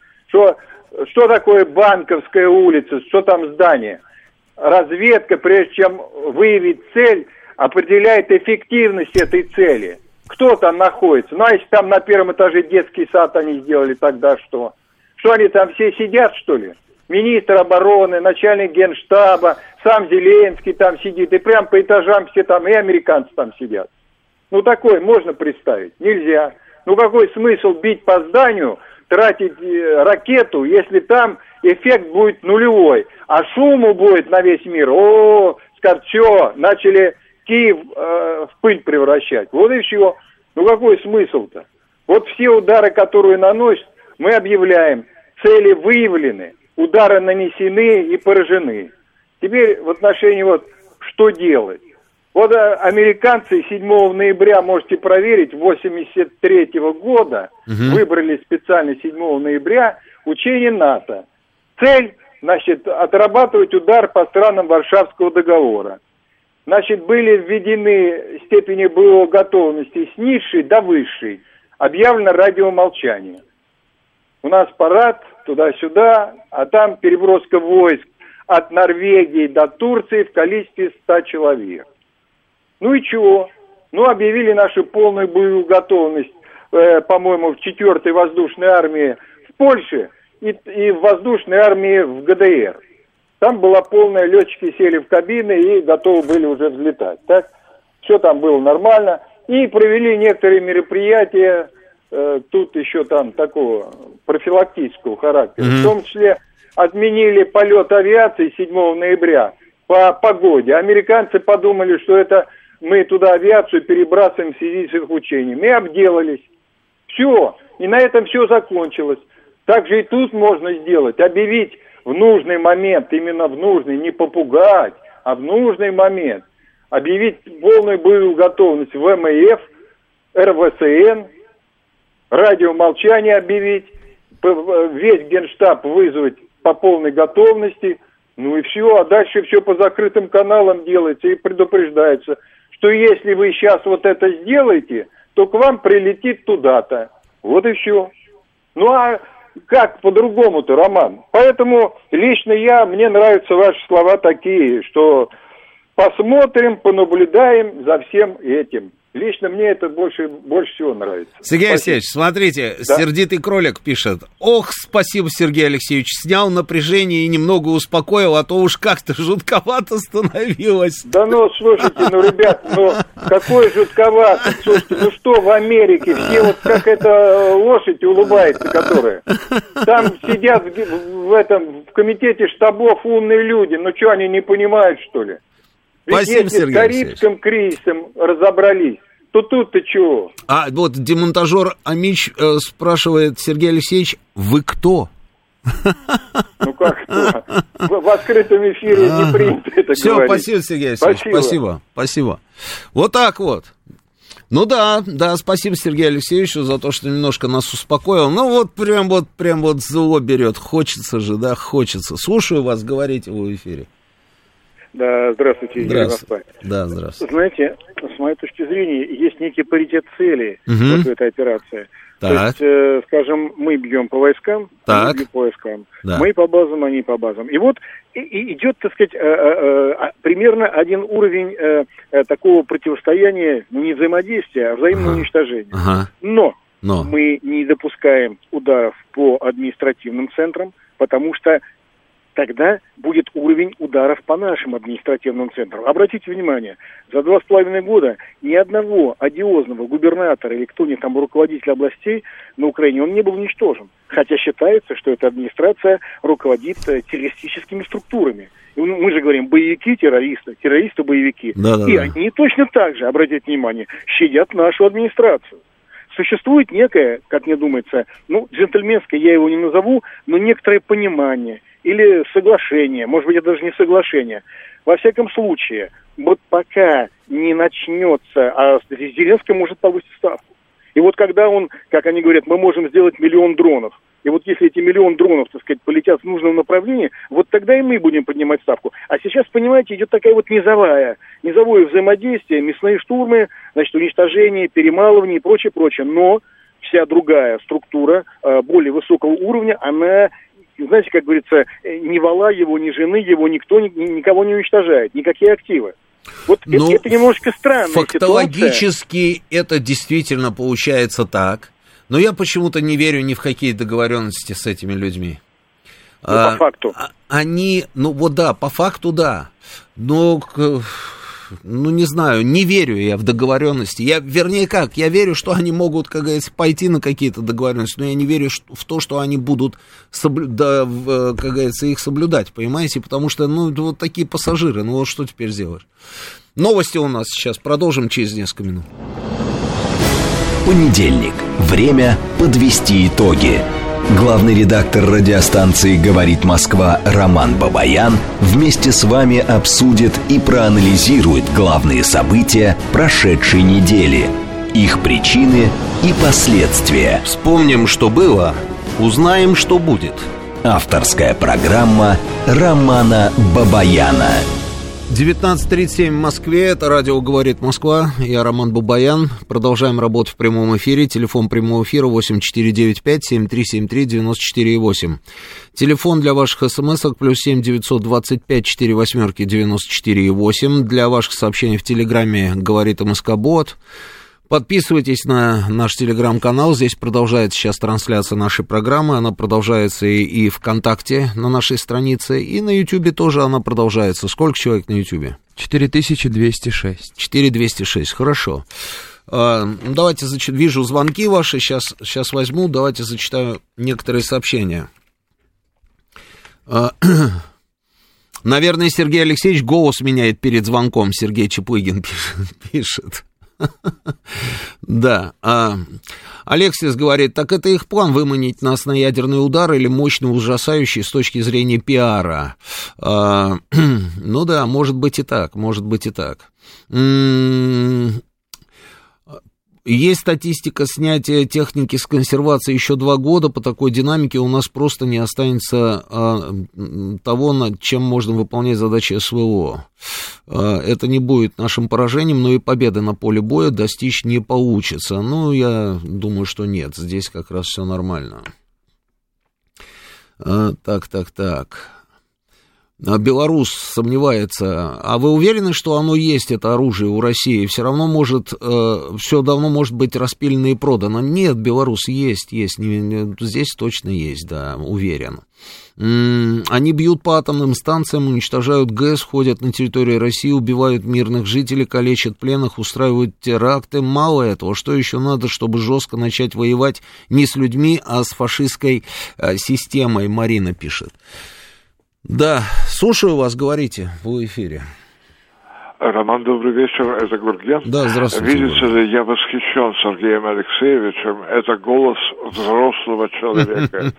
Что такое Банковская улица, что там здание? Разведка, прежде чем выявить цель, определяет эффективность этой цели. Кто там находится? Ну, а если там на первом этаже детский сад они сделали, тогда что? Что они там все сидят, что ли? Министр обороны, начальник генштаба, сам Зеленский там сидит, и прям по этажам все там, и американцы там сидят. Ну, такое можно представить? Нельзя. Ну, какой смысл бить по зданию, тратить ракету, если там эффект будет нулевой, а шуму будет на весь мир? Скажут, все, начали Киев в пыль превращать. Вот и все. Ну какой смысл-то? Вот все удары, которые наносят, мы объявляем, цели выявлены, удары нанесены и поражены. Теперь в отношении что делать? Вот американцы 7 ноября, можете проверить, 1983 года выбрали специально 7 ноября учение НАТО. Цель, отрабатывать удар по странам Варшавского договора. Были введены степени боевой готовности с низшей до высшей. Объявлено радиомолчание. У нас парад туда-сюда, а там переброска войск от Норвегии до Турции в количестве 100 человек. Ну и чего? объявили нашу полную боевую готовность, по-моему, в 4-й воздушной армии в Польши и в воздушной армии в ГДР. Там была полная, летчики сели в кабины и готовы были уже взлетать. Так, все там было нормально. И провели некоторые мероприятия, тут еще там такого профилактического характера. В том числе отменили полет авиации 7 ноября по погоде. Американцы подумали, что это мы туда авиацию перебрасываем в связи с их учениями. И обделались. Все. И на этом все закончилось. Так же и тут можно сделать. Объявить в нужный момент, именно в нужный, не попугать, а в нужный момент. Объявить полную боевую готовность ВМФ, РВСН, радиомолчание объявить, весь Генштаб вызвать по полной готовности, ну и все, а дальше все по закрытым каналам делается и предупреждается, что если вы сейчас вот это сделаете, то к вам прилетит туда-то. Вот и все. Ну а как по-другому-то, Роман? Поэтому лично мне нравятся ваши слова такие, что посмотрим, понаблюдаем за всем этим. Лично мне это больше всего нравится. Сергей Алексеевич, смотрите, да? Сердитый кролик пишет. Ох, спасибо, Сергей Алексеевич, снял напряжение и немного успокоил, а то уж как-то жутковато становилось. Да ну, слушайте, ребят, какое жутковато. Слушайте, что в Америке, все вот как эта лошадь улыбается, которая. Там сидят в комитете штабов умные люди, что они не понимают, что ли? Ведь спасибо, если Сергей с Карибским кризисом разобрались, то тут-то чего? А вот демонтажер Амич спрашивает, Сергей Алексеевич, вы кто? Ну как кто? В открытом эфире не принято это все, говорить. Спасибо, Сергей Алексеевич, спасибо. Вот так вот. Ну да, спасибо Сергею Алексеевичу за то, что немножко нас успокоил. Ну прям зло берет. Хочется же, да, хочется. Слушаю вас, говорите в эфире. Да, здравствуйте, здравствуйте. Да, здравствуйте. Знаете, с моей точки зрения, есть некий паритет целей вот в этой операции. Так. То есть, скажем, мы бьем по войскам, они бьют по войскам. Да. Мы по базам, они по базам. И вот идет, так сказать, примерно один уровень такого противостояния, не взаимодействия, а взаимного уничтожения. Но мы не допускаем ударов по административным центрам, потому что тогда будет уровень ударов по нашим административным центрам. Обратите внимание, за 2,5 года ни одного одиозного губернатора или кто-нибудь там руководитель областей на Украине, он не был уничтожен. Хотя считается, что эта администрация руководит террористическими структурами. И мы же говорим, боевики, террористы, боевики. И они точно так же, обратите внимание, щадят нашу администрацию. Существует некое, как мне думается, джентльменское, я его не назову, но некоторое понимание или соглашение, может быть, это даже не соглашение. Во всяком случае, вот пока не начнется, а Зеленский может повысить ставку. И вот когда он, как они говорят, мы можем сделать 1 000 000 дронов, и вот если эти 1 000 000 дронов, так сказать, полетят в нужном направлении, вот тогда и мы будем поднимать ставку. А сейчас, понимаете, идет такая вот низовое взаимодействие, мясные штурмы, значит, уничтожение, перемалывание и прочее. Но вся другая структура более высокого уровня, она, знаете, как говорится, ни вола его, ни жены его, никого не уничтожает, никакие активы. Вот это немножко странная фактологически ситуация. Это действительно получается так, но я почему-то не верю ни в какие договоренности с этими людьми. По факту. По факту да, но... не знаю, не верю я в договоренности. Я верю, что они могут, как говорится, пойти на какие-то договоренности, но я не верю в то, что они будут, как говорится, их соблюдать, понимаете? Потому что, вот такие пассажиры, вот что теперь сделаешь? Новости у нас сейчас, продолжим через несколько минут. Понедельник. Время подвести итоги. Главный редактор радиостанции «Говорит Москва» Роман Бабаян вместе с вами обсудит и проанализирует главные события прошедшей недели, их причины и последствия. Вспомним, что было, узнаем, что будет. Авторская программа Романа Бабаяна. 19:37 в Москве, это радио «Говорит Москва», я Роман Бабаян, продолжаем работу в прямом эфире, телефон прямого эфира 8495-7373-94,8, телефон для ваших смс-ок +7 925 48 94,8, для ваших сообщений в Телеграме «Говорит МСК-бот», Подписывайтесь на наш телеграм-канал, здесь продолжается сейчас трансляция нашей программы, она продолжается и ВКонтакте на нашей странице, и на Ютьюбе тоже она продолжается. Сколько человек на Ютьюбе? 4206. 4206, хорошо. Давайте, вижу звонки ваши, сейчас возьму, давайте зачитаю некоторые сообщения. Наверное, Сергей Алексеевич голос меняет перед звонком, Сергей Чаплыгин пишет. Да. Алексис говорит, так это их план выманить нас на ядерный удар или мощно ужасающий с точки зрения пиара. Ну да, может быть и так, может быть и так. Есть статистика снятия техники с консервации еще 2 года. По такой динамике у нас просто не останется того, над чем можно выполнять задачи СВО. Это не будет нашим поражением, но и победы на поле боя достичь не получится. Ну, я думаю, что нет. Здесь как раз все нормально. Так. Белорус сомневается. А вы уверены, что оно есть, это оружие у России? Все равно все давно может быть распилено и продано. Нет, Белорус есть. Здесь точно есть, да, уверен. Они бьют по атомным станциям, уничтожают ГЭС, входят на территорию России, убивают мирных жителей, калечат пленных, устраивают теракты. Мало этого, что еще надо, чтобы жестко начать воевать не с людьми, а с фашистской системой, Марина пишет. Да, слушаю вас, говорите, в эфире. Роман, добрый вечер, это Гурген. Да, здравствуйте. Видите ли, я восхищен Сергеем Алексеевичем, это голос взрослого человека.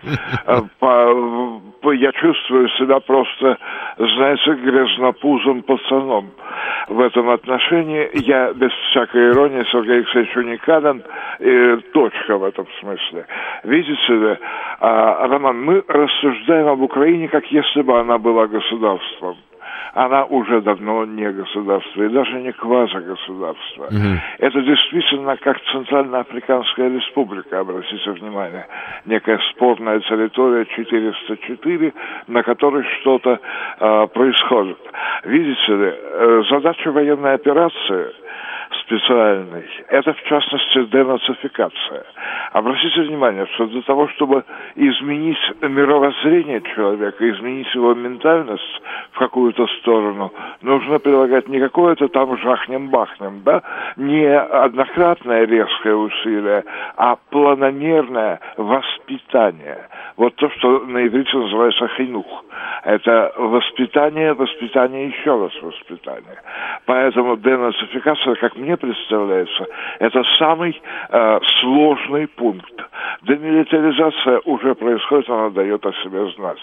Я чувствую себя просто, знаете, грязнопузым пацаном. В этом отношении я без всякой иронии Сергей Алексеевич уникален, точка в этом смысле. Видите ли, Роман, мы рассуждаем об Украине, как если бы она была государством. Она уже давно не государство, и даже не квазигосударство. Это действительно как Центральноафриканская республика, обратите внимание. Некая спорная территория 404, на которой что-то происходит. Видите ли, задача военной операции специальной, это в частности денацификация. Обратите внимание, что для того, чтобы изменить мировоззрение человека, изменить его ментальность в какую-то сторону, нужно прилагать не какое-то там жахнем-бахнем, да, не однократное резкое усилие, а планомерное воспитание. Вот то, что на иврите называется хинух. Это воспитание, еще раз воспитание. Поэтому денацификация, как мне представляется, это самый сложный пункт. Демилитаризация уже происходит, она дает о себе знать.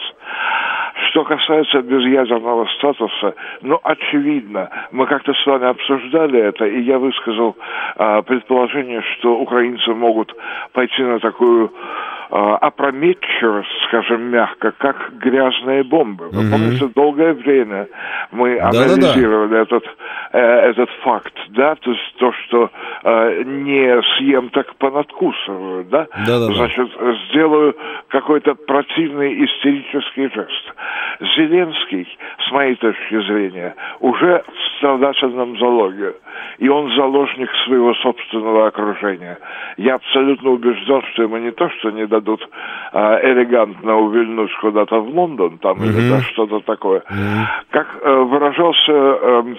Что касается безъядерного статуса, очевидно, мы как-то с вами обсуждали это, и я высказал предположение, что украинцы могут пойти на такую опрометчивость, скажем мягко, как грязные бомбы. Вы помните, долгое время мы анализировали этот факт, да, то есть то, что не съем, так понадкусываю, да? Значит, сделаю какой-то противный истерический жест. Зеленский, с моей точки зрения, уже в страдательном залоге, и он заложник своего собственного окружения. Я абсолютно убежден, что ему не то, что не дадут элегантно увильнуть куда-то в Лондон, там или что-то такое. Как выражался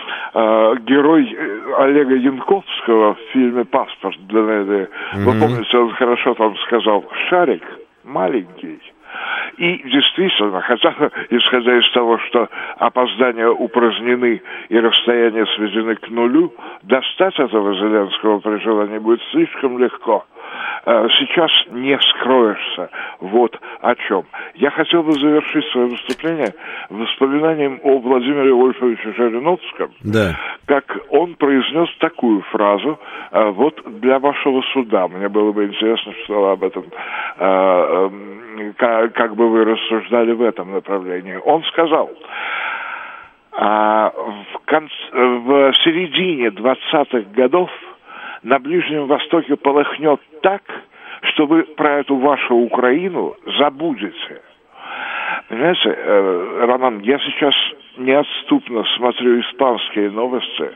герой Олега Янковского в фильме «Паспорт» для Неды, вы помните, он хорошо там сказал: «Шарик маленький». И действительно, хотя, исходя из того, что опоздания упразднены и расстояния сведены к нулю, достать этого Зеленского при желании будет слишком легко. Сейчас не скроешься. Вот о чем. Я хотел бы завершить свое выступление воспоминанием о Владимире Вольфовиче Жириновском, как он произнес такую фразу: вот для вашего суда. Мне было бы интересно, что об этом, как бы вы рассуждали в этом направлении. Он сказал: в середине 20-х годов на Ближнем Востоке полыхнет так, что вы про эту вашу Украину забудете. Понимаете, Роман, я сейчас неотступно смотрю испанские новости.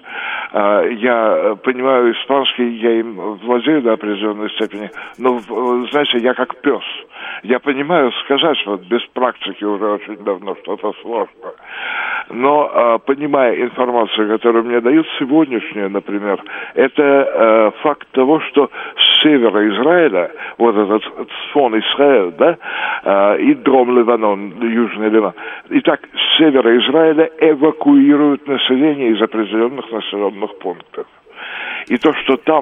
Я понимаю испанский, я им владею до определенной степени, но, знаете, я как пес. Я понимаю сказать, вот без практики уже очень давно что-то сложно. Но, понимая информацию, которую мне дают, сегодняшнюю, например, это факт того, что с севера Израиля, вот этот Цфон Исраэль, да, и Дром Ливанон, Южный Ливан, итак, с севера Израиля эвакуируют население из определенных населенных пунктов. И то, что там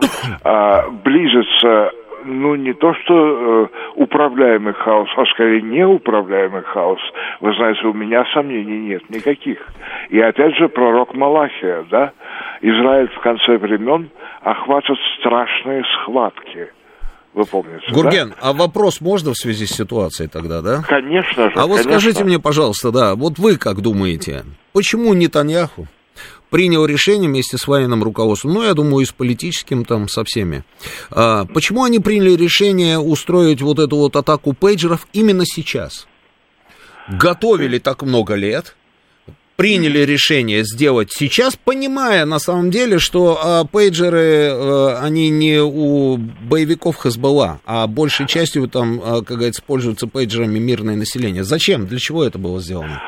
близится, ну, не то что управляемый хаос, а скорее неуправляемый хаос, вы знаете, у меня сомнений нет никаких. И опять же пророк Малахия, да, Израиль в конце времен охватят страшные схватки. Вы помните, Гурген, да? а вопрос можно в связи с ситуацией тогда, да? Конечно же. А вот конечно. скажите мне, пожалуйста, да, вот вы как думаете, почему Нетаньяху принял решение вместе с военным руководством, ну, я думаю, и с политическим там, со всеми, почему они приняли решение устроить вот эту вот атаку пейджеров именно сейчас? Готовили так много лет, приняли решение сделать сейчас, понимая на самом деле, что пейджеры, они не у боевиков Хезболла, а большей частью там, как говорится, пользуются пейджерами мирное население. Зачем? Для чего это было сделано?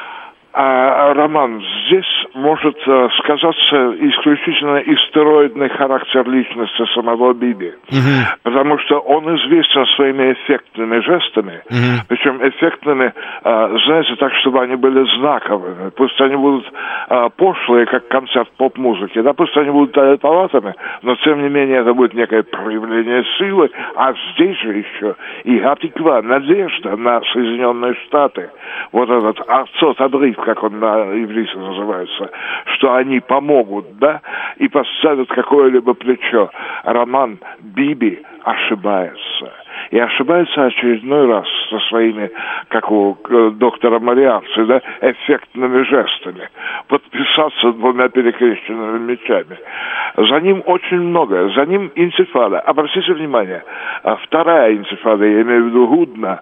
Роман, здесь может сказаться исключительно истероидный характер личности самого Биби. Потому что он известен своими эффектными жестами, причем эффектными, знаете, так, чтобы они были знаковыми. Пусть они будут пошлые, как концерт поп-музыки, да, пусть они будут талантами, но тем не менее это будет некое проявление силы, а здесь же еще и атиква, надежда на Соединенные Штаты, вот этот Арцот-Абрит, как он на иврите называется, что они помогут, да, и поставят какое-либо плечо. Роман Биби ошибается. И ошибается очередной раз со своими, как у доктора Мариарти, да, эффектными жестами. Подписаться двумя перекрещенными мечами. За ним очень многое. За ним интифада. Обратите внимание, вторая интифада, я имею в виду Гудна,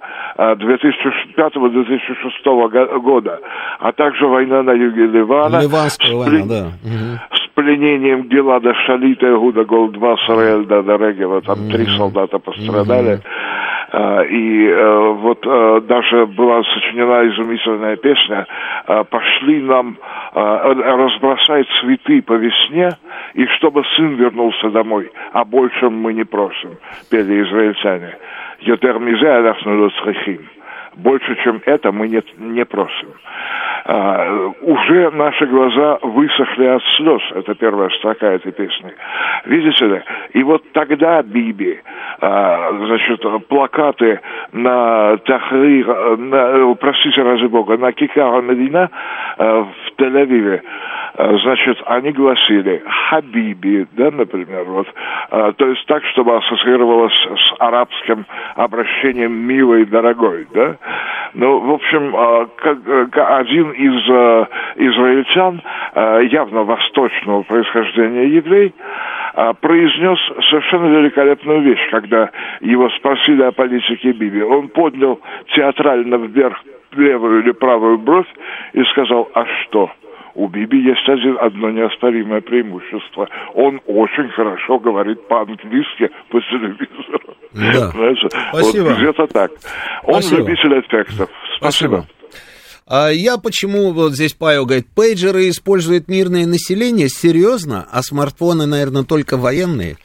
2005-2006 года, а также война на юге Ливана. Ливанская война, да. С пленением Гилада Шалита и Гуда Голдва Сараэльда Дорегева, там 3 солдата пострадали. И вот даже была сочинена изумительная песня «Пошли нам, разбросай цветы по весне, и чтобы сын вернулся домой, а большем мы не просим», пели израильтяне. «Йотер мизе аляхну ло црихим». Больше, чем это, мы не просим. Уже наши глаза высохли от слез. Это первая строка этой песни. Видите ли? И вот тогда Биби, значит, плакаты на Тахрир, простите, ради бога, на Кикара Медина в Тель-Авиве, значит, они гласили «Хабиби», да, например, вот, то есть так, чтобы ассоциировалось с арабским обращением «милый, дорогой», да. Ну, в общем, один из израильтян, явно восточного происхождения еврей, произнес совершенно великолепную вещь, когда его спросили о политике Биби. Он поднял театрально вверх левую или правую бровь и сказал: «А что? У Биби есть одно неоспоримое преимущество. Он очень хорошо говорит по-английски по телевизору». Да. Знаете, спасибо. Вот где-то так. Он любитель эффектов. Спасибо. А я почему, вот здесь Павел говорит, пейджеры используют мирное население? Серьезно? А смартфоны, наверное, только военные?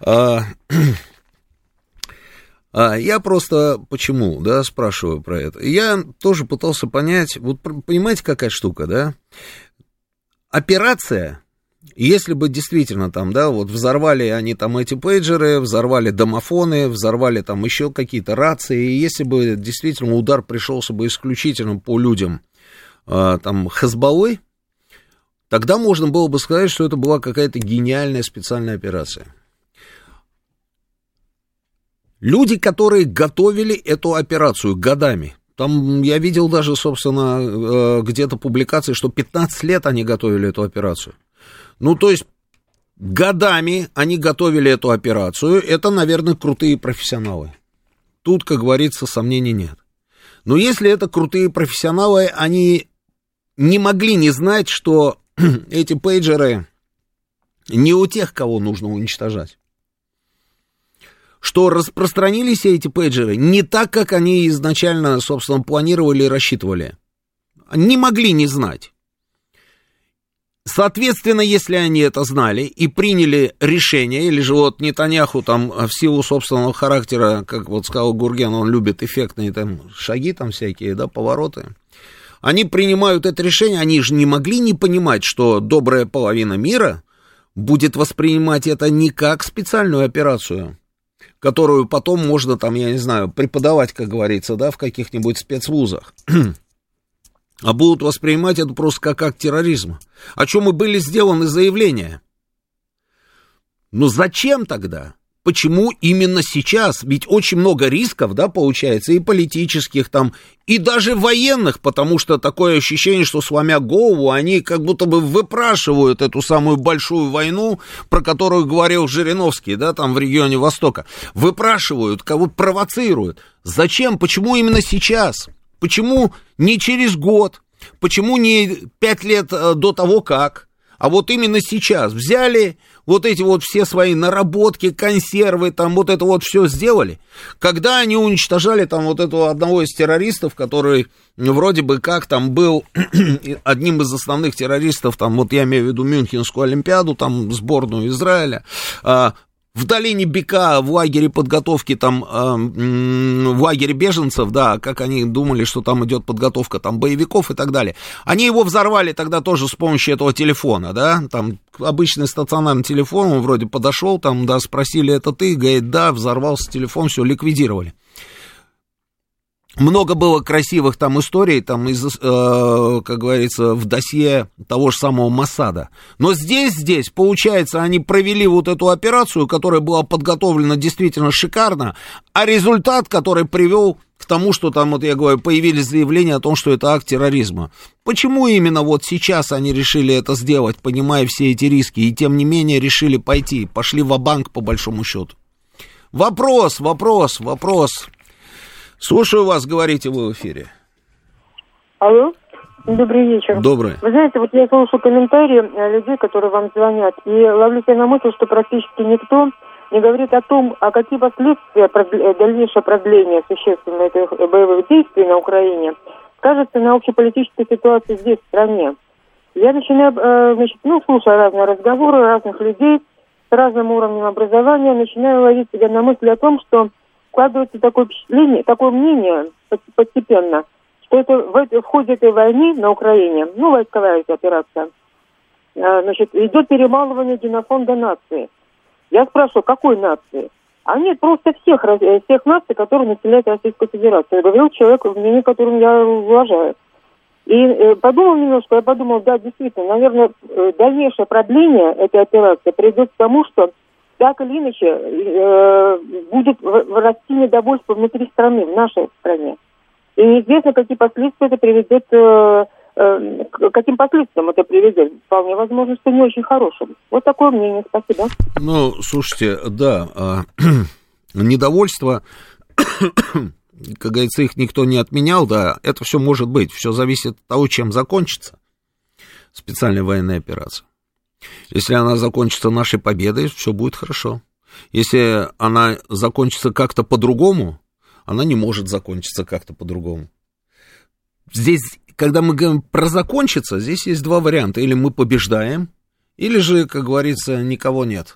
Я просто почему, да, спрашиваю про это. Я тоже пытался понять, вот понимаете, какая штука, да? Операция, если бы действительно там, да, вот взорвали они там эти пейджеры, взорвали домофоны, взорвали там еще какие-то рации, и если бы действительно удар пришелся бы исключительно по людям там Хезболлы, тогда можно было бы сказать, что это была какая-то гениальная специальная операция. Люди, которые готовили эту операцию годами, там я видел даже, собственно, где-то публикации, что 15 лет они готовили эту операцию. Ну, то есть, годами они готовили эту операцию. Это, наверное, крутые профессионалы. Тут, как говорится, сомнений нет. Но если это крутые профессионалы, они не могли не знать, что эти пейджеры не у тех, кого нужно уничтожать. Что распространились эти пейджеры не так, как они изначально, собственно, планировали и рассчитывали. Не могли не знать. Соответственно, если они это знали и приняли решение, или же вот Нетаньяху там в силу собственного характера, как вот сказал Гурген, он любит эффектные там шаги там всякие, да, повороты, они принимают это решение, они же не могли не понимать, что добрая половина мира будет воспринимать это не как специальную операцию, которую потом можно там, я не знаю, преподавать, как говорится, да, в каких-нибудь спецвузах, а будут воспринимать это просто как акт терроризма, о чем и были сделаны заявления. Но зачем тогда? Почему именно сейчас? Ведь очень много рисков, да, получается, и политических там, и даже военных, потому что такое ощущение, что, сломя голову, они как будто бы выпрашивают эту самую большую войну, про которую говорил Жириновский, да, там в регионе Востока. Выпрашивают, кого провоцируют. Зачем? Почему именно сейчас? Почему не через год? Почему не 5 лет до того, как? А вот именно сейчас взяли вот эти вот все свои наработки, консервы, там вот это вот все сделали. Когда они уничтожали там вот этого одного из террористов, который вроде бы как там был одним из основных террористов, там вот я имею в виду Мюнхенскую Олимпиаду, там сборную Израиля, в долине Бека, в лагере подготовки, там, в лагере беженцев, да, как они думали, что там идет подготовка там боевиков и так далее. Они его взорвали тогда тоже с помощью этого телефона, да, там обычный стационарный телефон, он вроде подошел, там, да, спросили, это ты, говорит, да, взорвался телефон, все, ликвидировали. Много было красивых там историй, там, из, как говорится, в досье того же самого Моссада. Но здесь, получается, они провели вот эту операцию, которая была подготовлена действительно шикарно, а результат, который привел к тому, что там, вот я говорю, появились заявления о том, что это акт терроризма. Почему именно вот сейчас они решили это сделать, понимая все эти риски, и тем не менее решили пошли ва-банк по большому счету? Вопрос. Слушаю вас, говорите вы в эфире. Алло, добрый вечер. Добрый. Вы знаете, вот я слушаю комментарии людей, которые вам звонят, и ловлю себя на мысль, что практически никто не говорит о том, а какие последствия дальнейшее продление существенных этих боевых действий на Украине скажется на общеполитической ситуации здесь, в стране. Я начинаю, слушая разные разговоры разных людей с разным уровнем образования, начинаю ловить себя на мысли о том, что складывается такое впечатление, такое мнение постепенно, что это в ходе этой войны на Украине, войсковая эта операция, идет перемалывание генофонда нации. Я спрашиваю, какой нации? А нет, просто всех наций, которые населяют Российскую Федерацию. Говорил человек, мнение которым я уважаю. И подумал немножко, да, действительно, наверное, дальнейшее продление этой операции приведет к тому, что так или иначе будет расти недовольство внутри страны, в нашей стране. И неизвестно, какие последствия это приведет, каким последствиям это приведет. Вполне возможно, что не очень хорошим. Вот такое мнение. Спасибо. Слушайте, да, недовольство, как говорится, их никто не отменял, да, это все может быть. Все зависит от того, чем закончится специальная военная операция. Если она закончится нашей победой, все будет хорошо. Если она закончится как-то по-другому, она не может закончиться как-то по-другому. Здесь, когда мы говорим про закончиться, здесь есть два варианта. Или мы побеждаем, или же, как говорится, никого нет.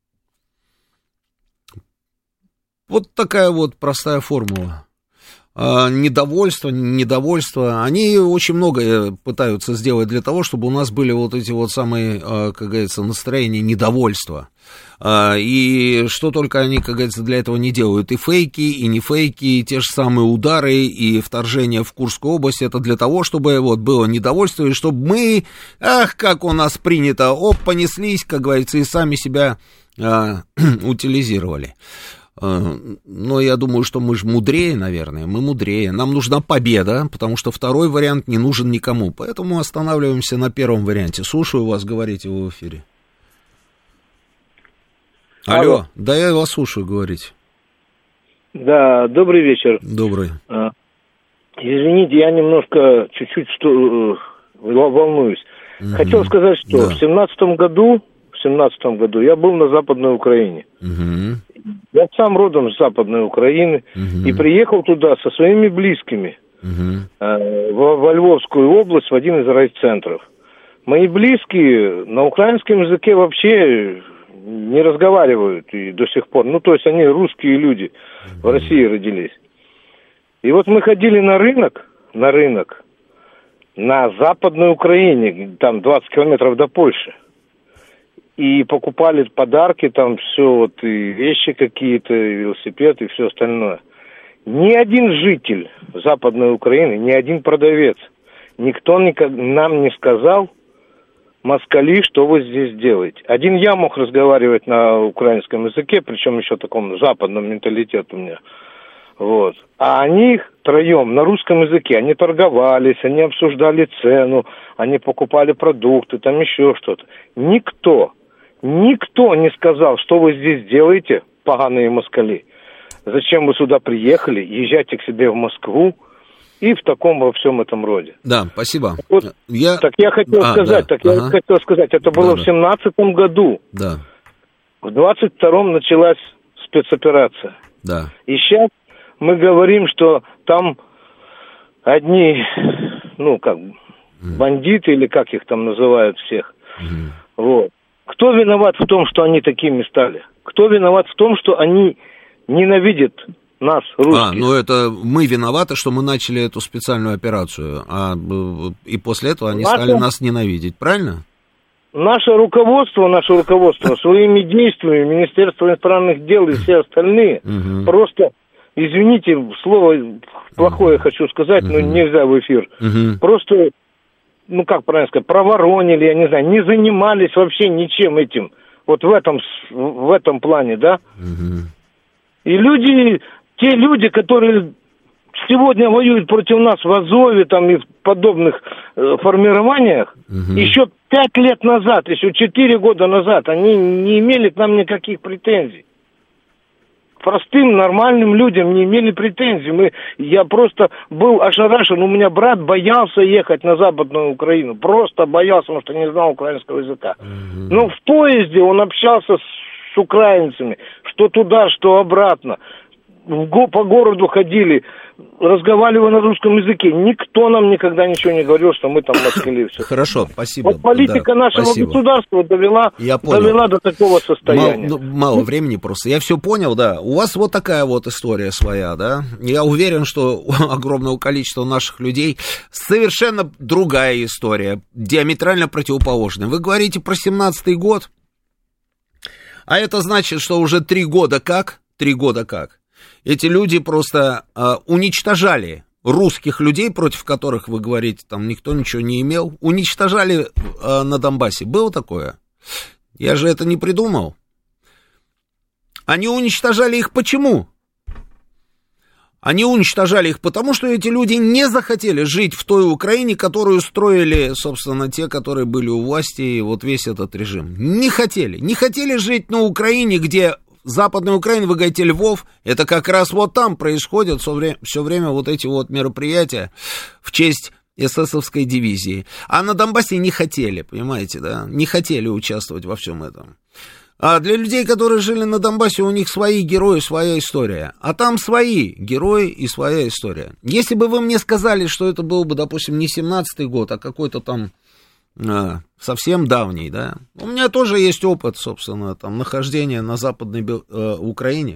Вот такая вот простая формула. Недовольство, они очень многое пытаются сделать для того, чтобы у нас были вот эти вот самые, как говорится, настроения недовольства. И что только они, как говорится, для этого не делают. И фейки, и не фейки, и те же самые удары, и вторжение в Курскую область. Это для того, чтобы вот было недовольство, и чтобы мы, как у нас принято, понеслись, как говорится, и сами себя утилизировали. Но я думаю, что мы же мудрее, наверное, мы мудрее. Нам нужна победа, потому что второй вариант не нужен никому. Поэтому останавливаемся на первом варианте. Слушаю вас, говорите вы в эфире. Алло, да, я вас слушаю, говорите. Да, добрый вечер. Добрый. Извините, я немножко, чуть-чуть волнуюсь. Хотел сказать, что в 17 году я был на Западной Украине. Я сам родом с Западной Украины и приехал туда со своими близкими во Львовскую область, в один из райцентров. Мои близкие на украинском языке вообще не разговаривают и до сих пор. Ну, то есть они русские люди, в России родились. И вот мы ходили на рынок на Западной Украине, там 20 километров до Польши. И покупали подарки, там все, вот и вещи какие-то, и велосипед, и все остальное. Ни один житель Западной Украины, ни один продавец, никто нам не сказал: москали, что вы здесь делаете. Один я мог разговаривать на украинском языке, причем еще таком западном менталитете у меня. Вот. А они троем на русском языке, они торговались, они обсуждали цену, они покупали продукты, там еще что-то. Никто не сказал, что вы здесь делаете, поганые москали. Зачем вы сюда приехали, езжайте к себе в Москву. И в таком во всем этом роде. Да, спасибо. Вот, я хотел сказать, это было в 17-м году. Да. В 22-м началась спецоперация. Да. И сейчас мы говорим, что там одни, бандиты, или как их там называют всех. Вот. Кто виноват в том, что они такими стали? Кто виноват в том, что они ненавидят нас, русских? Это мы виноваты, что мы начали эту специальную операцию, и после этого они стали нас ненавидеть, правильно? Наше руководство своими действиями, Министерство иностранных дел и все остальные, просто, извините, слово плохое хочу сказать, но нельзя в эфир, просто, как правильно сказать, проворонили, я не знаю, не занимались вообще ничем этим, вот в этом плане, да? И те люди, которые сегодня воюют против нас в Азове там, и в подобных формированиях, еще 5 лет назад, еще 4 года назад, они не имели к нам никаких претензий. Простым, нормальным людям не имели претензий. Я просто был ошарашен. У меня брат боялся ехать на Западную Украину. Просто боялся, потому что не знал украинского языка. Но в поезде он общался с украинцами. Что туда, что обратно. По городу ходили, разговаривали на русском языке. Никто нам никогда ничего не говорил, что мы там москали. Хорошо, спасибо. Вот политика нашего государства довела до такого состояния. Мало времени просто. Я все понял, да. У вас вот такая вот история своя, да. Я уверен, что у огромного количества наших людей совершенно другая история, диаметрально противоположная. Вы говорите про 17-й год, а это значит, что уже 3 года как? Эти люди просто уничтожали русских людей, против которых, вы говорите, там никто ничего не имел, уничтожали на Донбассе. Было такое? Я же это не придумал. Они уничтожали их почему? Они уничтожали их потому, что эти люди не захотели жить в той Украине, которую строили, собственно, те, которые были у власти, и вот весь этот режим. Не хотели жить на Украине, где... Западная Украина, вы говорите, Львов, это как раз вот там происходят все время вот эти вот мероприятия в честь эсэсовской дивизии. А на Донбассе не хотели, понимаете, да, не хотели участвовать во всем этом. А для людей, которые жили на Донбассе, у них свои герои, своя история. А там свои герои и своя история. Если бы вы мне сказали, что это был бы, допустим, не 17-й год, а какой-то там... совсем давний, да. У меня тоже есть опыт, собственно, там, нахождения на Западной Украине.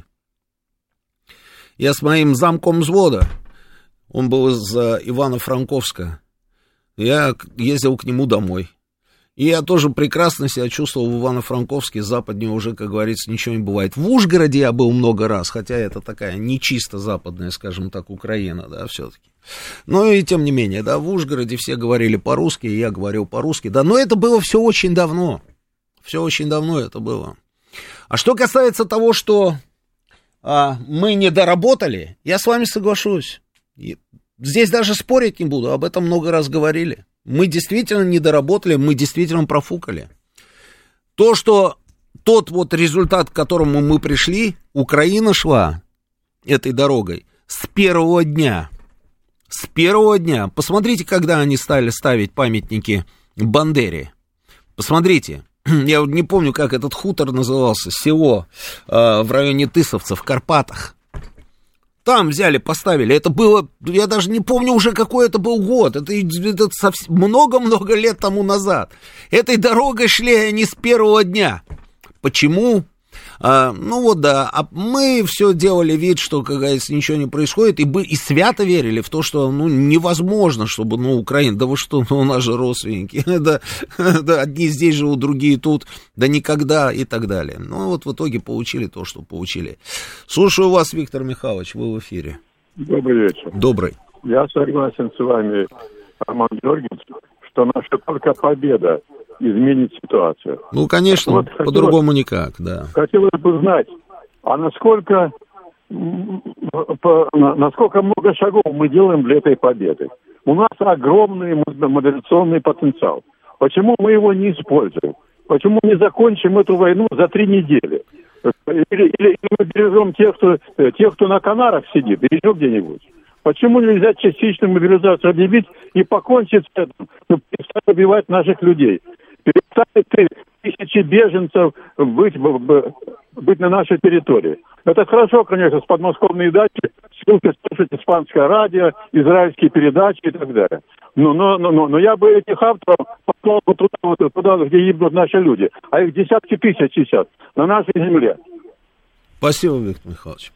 Я с моим замком взвода, он был из Ивано-Франковска, я ездил к нему домой. И я тоже прекрасно себя чувствовал в Ивано-Франковске, западнее уже, как говорится, ничего не бывает. В Ужгороде я был много раз, хотя это такая не чисто западная, скажем так, Украина, да, все-таки. Но и тем не менее, да, в Ужгороде все говорили по-русски, и я говорил по-русски, да, но это было все очень давно это было. А что касается того, что мы не доработали, я с вами соглашусь. Здесь даже спорить не буду, об этом много раз говорили. Мы действительно не доработали, мы действительно профукали. То, что тот вот результат, к которому мы пришли, Украина шла этой дорогой с первого дня. С первого дня. Посмотрите, когда они стали ставить памятники Бандере. Посмотрите. Я вот не помню, как этот хутор назывался, село в районе Тысовца, в Карпатах. Там взяли, поставили. Это было, я даже не помню уже, какой это был год. Это много-много лет тому назад. Этой дорогой шли они с первого дня. Почему? Ну вот да, а мы все делали вид, что, как говорится, ничего не происходит, и свято верили в то, что, ну, невозможно, чтобы, ну, Украина, да вы что, ну, у нас же родственники, да, одни здесь живут, другие тут, да никогда, и так далее. Ну, вот в итоге получили то, что получили. Слушаю вас, Виктор Михайлович, вы в эфире. Добрый вечер. Добрый. Я согласен с вами, Роман Георгиевич, что наша только победа изменить ситуацию. Ну, конечно, вот по-другому никак, да. Хотелось бы знать, а насколько много шагов мы делаем для этой победы? У нас огромный мобилизационный потенциал. Почему мы его не используем? Почему не закончим эту войну за 3 недели? Или мы бережем тех, кто на Канарах сидит, или еще где-нибудь? Почему нельзя частичную мобилизацию объявить и покончить с этим, перестать убивать наших людей? Перестать тысячи беженцев быть на нашей территории. Это хорошо, конечно, с подмосковной дачи, ссылки слушать испанское радио, израильские передачи и так далее. Но я бы этих авторов послал бы туда, где гибнут наши люди. А их десятки тысяч сейчас на нашей земле. Спасибо, Виктор Михайлович.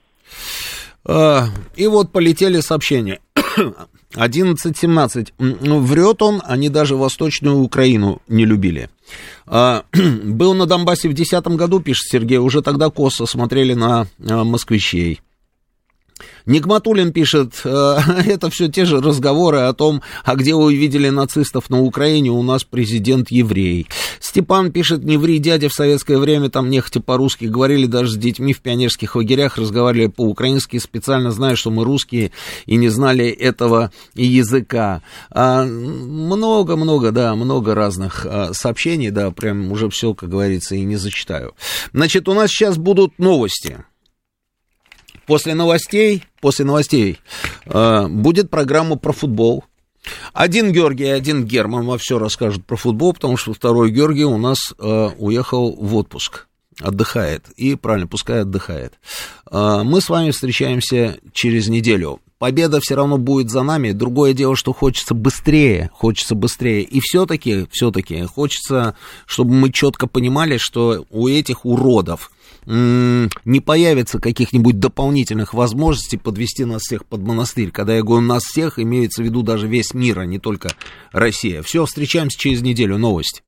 И вот полетели сообщения. 11:17. Врет он, они даже Восточную Украину не любили. Был на Донбассе в 2010 году, пишет Сергей, уже тогда косо смотрели на москвичей. Нигматуллин пишет, это все те же разговоры о том, а где вы видели нацистов на Украине, у нас президент еврей. Степан пишет, не ври, дядя, в советское время там нехотя по-русски говорили, даже с детьми в пионерских лагерях разговаривали по-украински, специально зная, что мы русские и не знали этого языка. Много-много, да, много разных сообщений, да, прям уже все, как говорится, и не зачитаю. Значит, у нас сейчас будут новости. После новостей будет программа про футбол. Один Георгий, один Герман вам все расскажут про футбол, потому что второй Георгий у нас уехал в отпуск, отдыхает. И правильно, пускай отдыхает. Мы с вами встречаемся через неделю. Победа все равно будет за нами. Другое дело, что хочется быстрее. И все-таки хочется, чтобы мы четко понимали, что у этих уродов не появится каких-нибудь дополнительных возможностей подвести нас всех под монастырь. Когда я говорю нас всех, имеется в виду даже весь мир, а не только Россия. Все, встречаемся через неделю. Новости.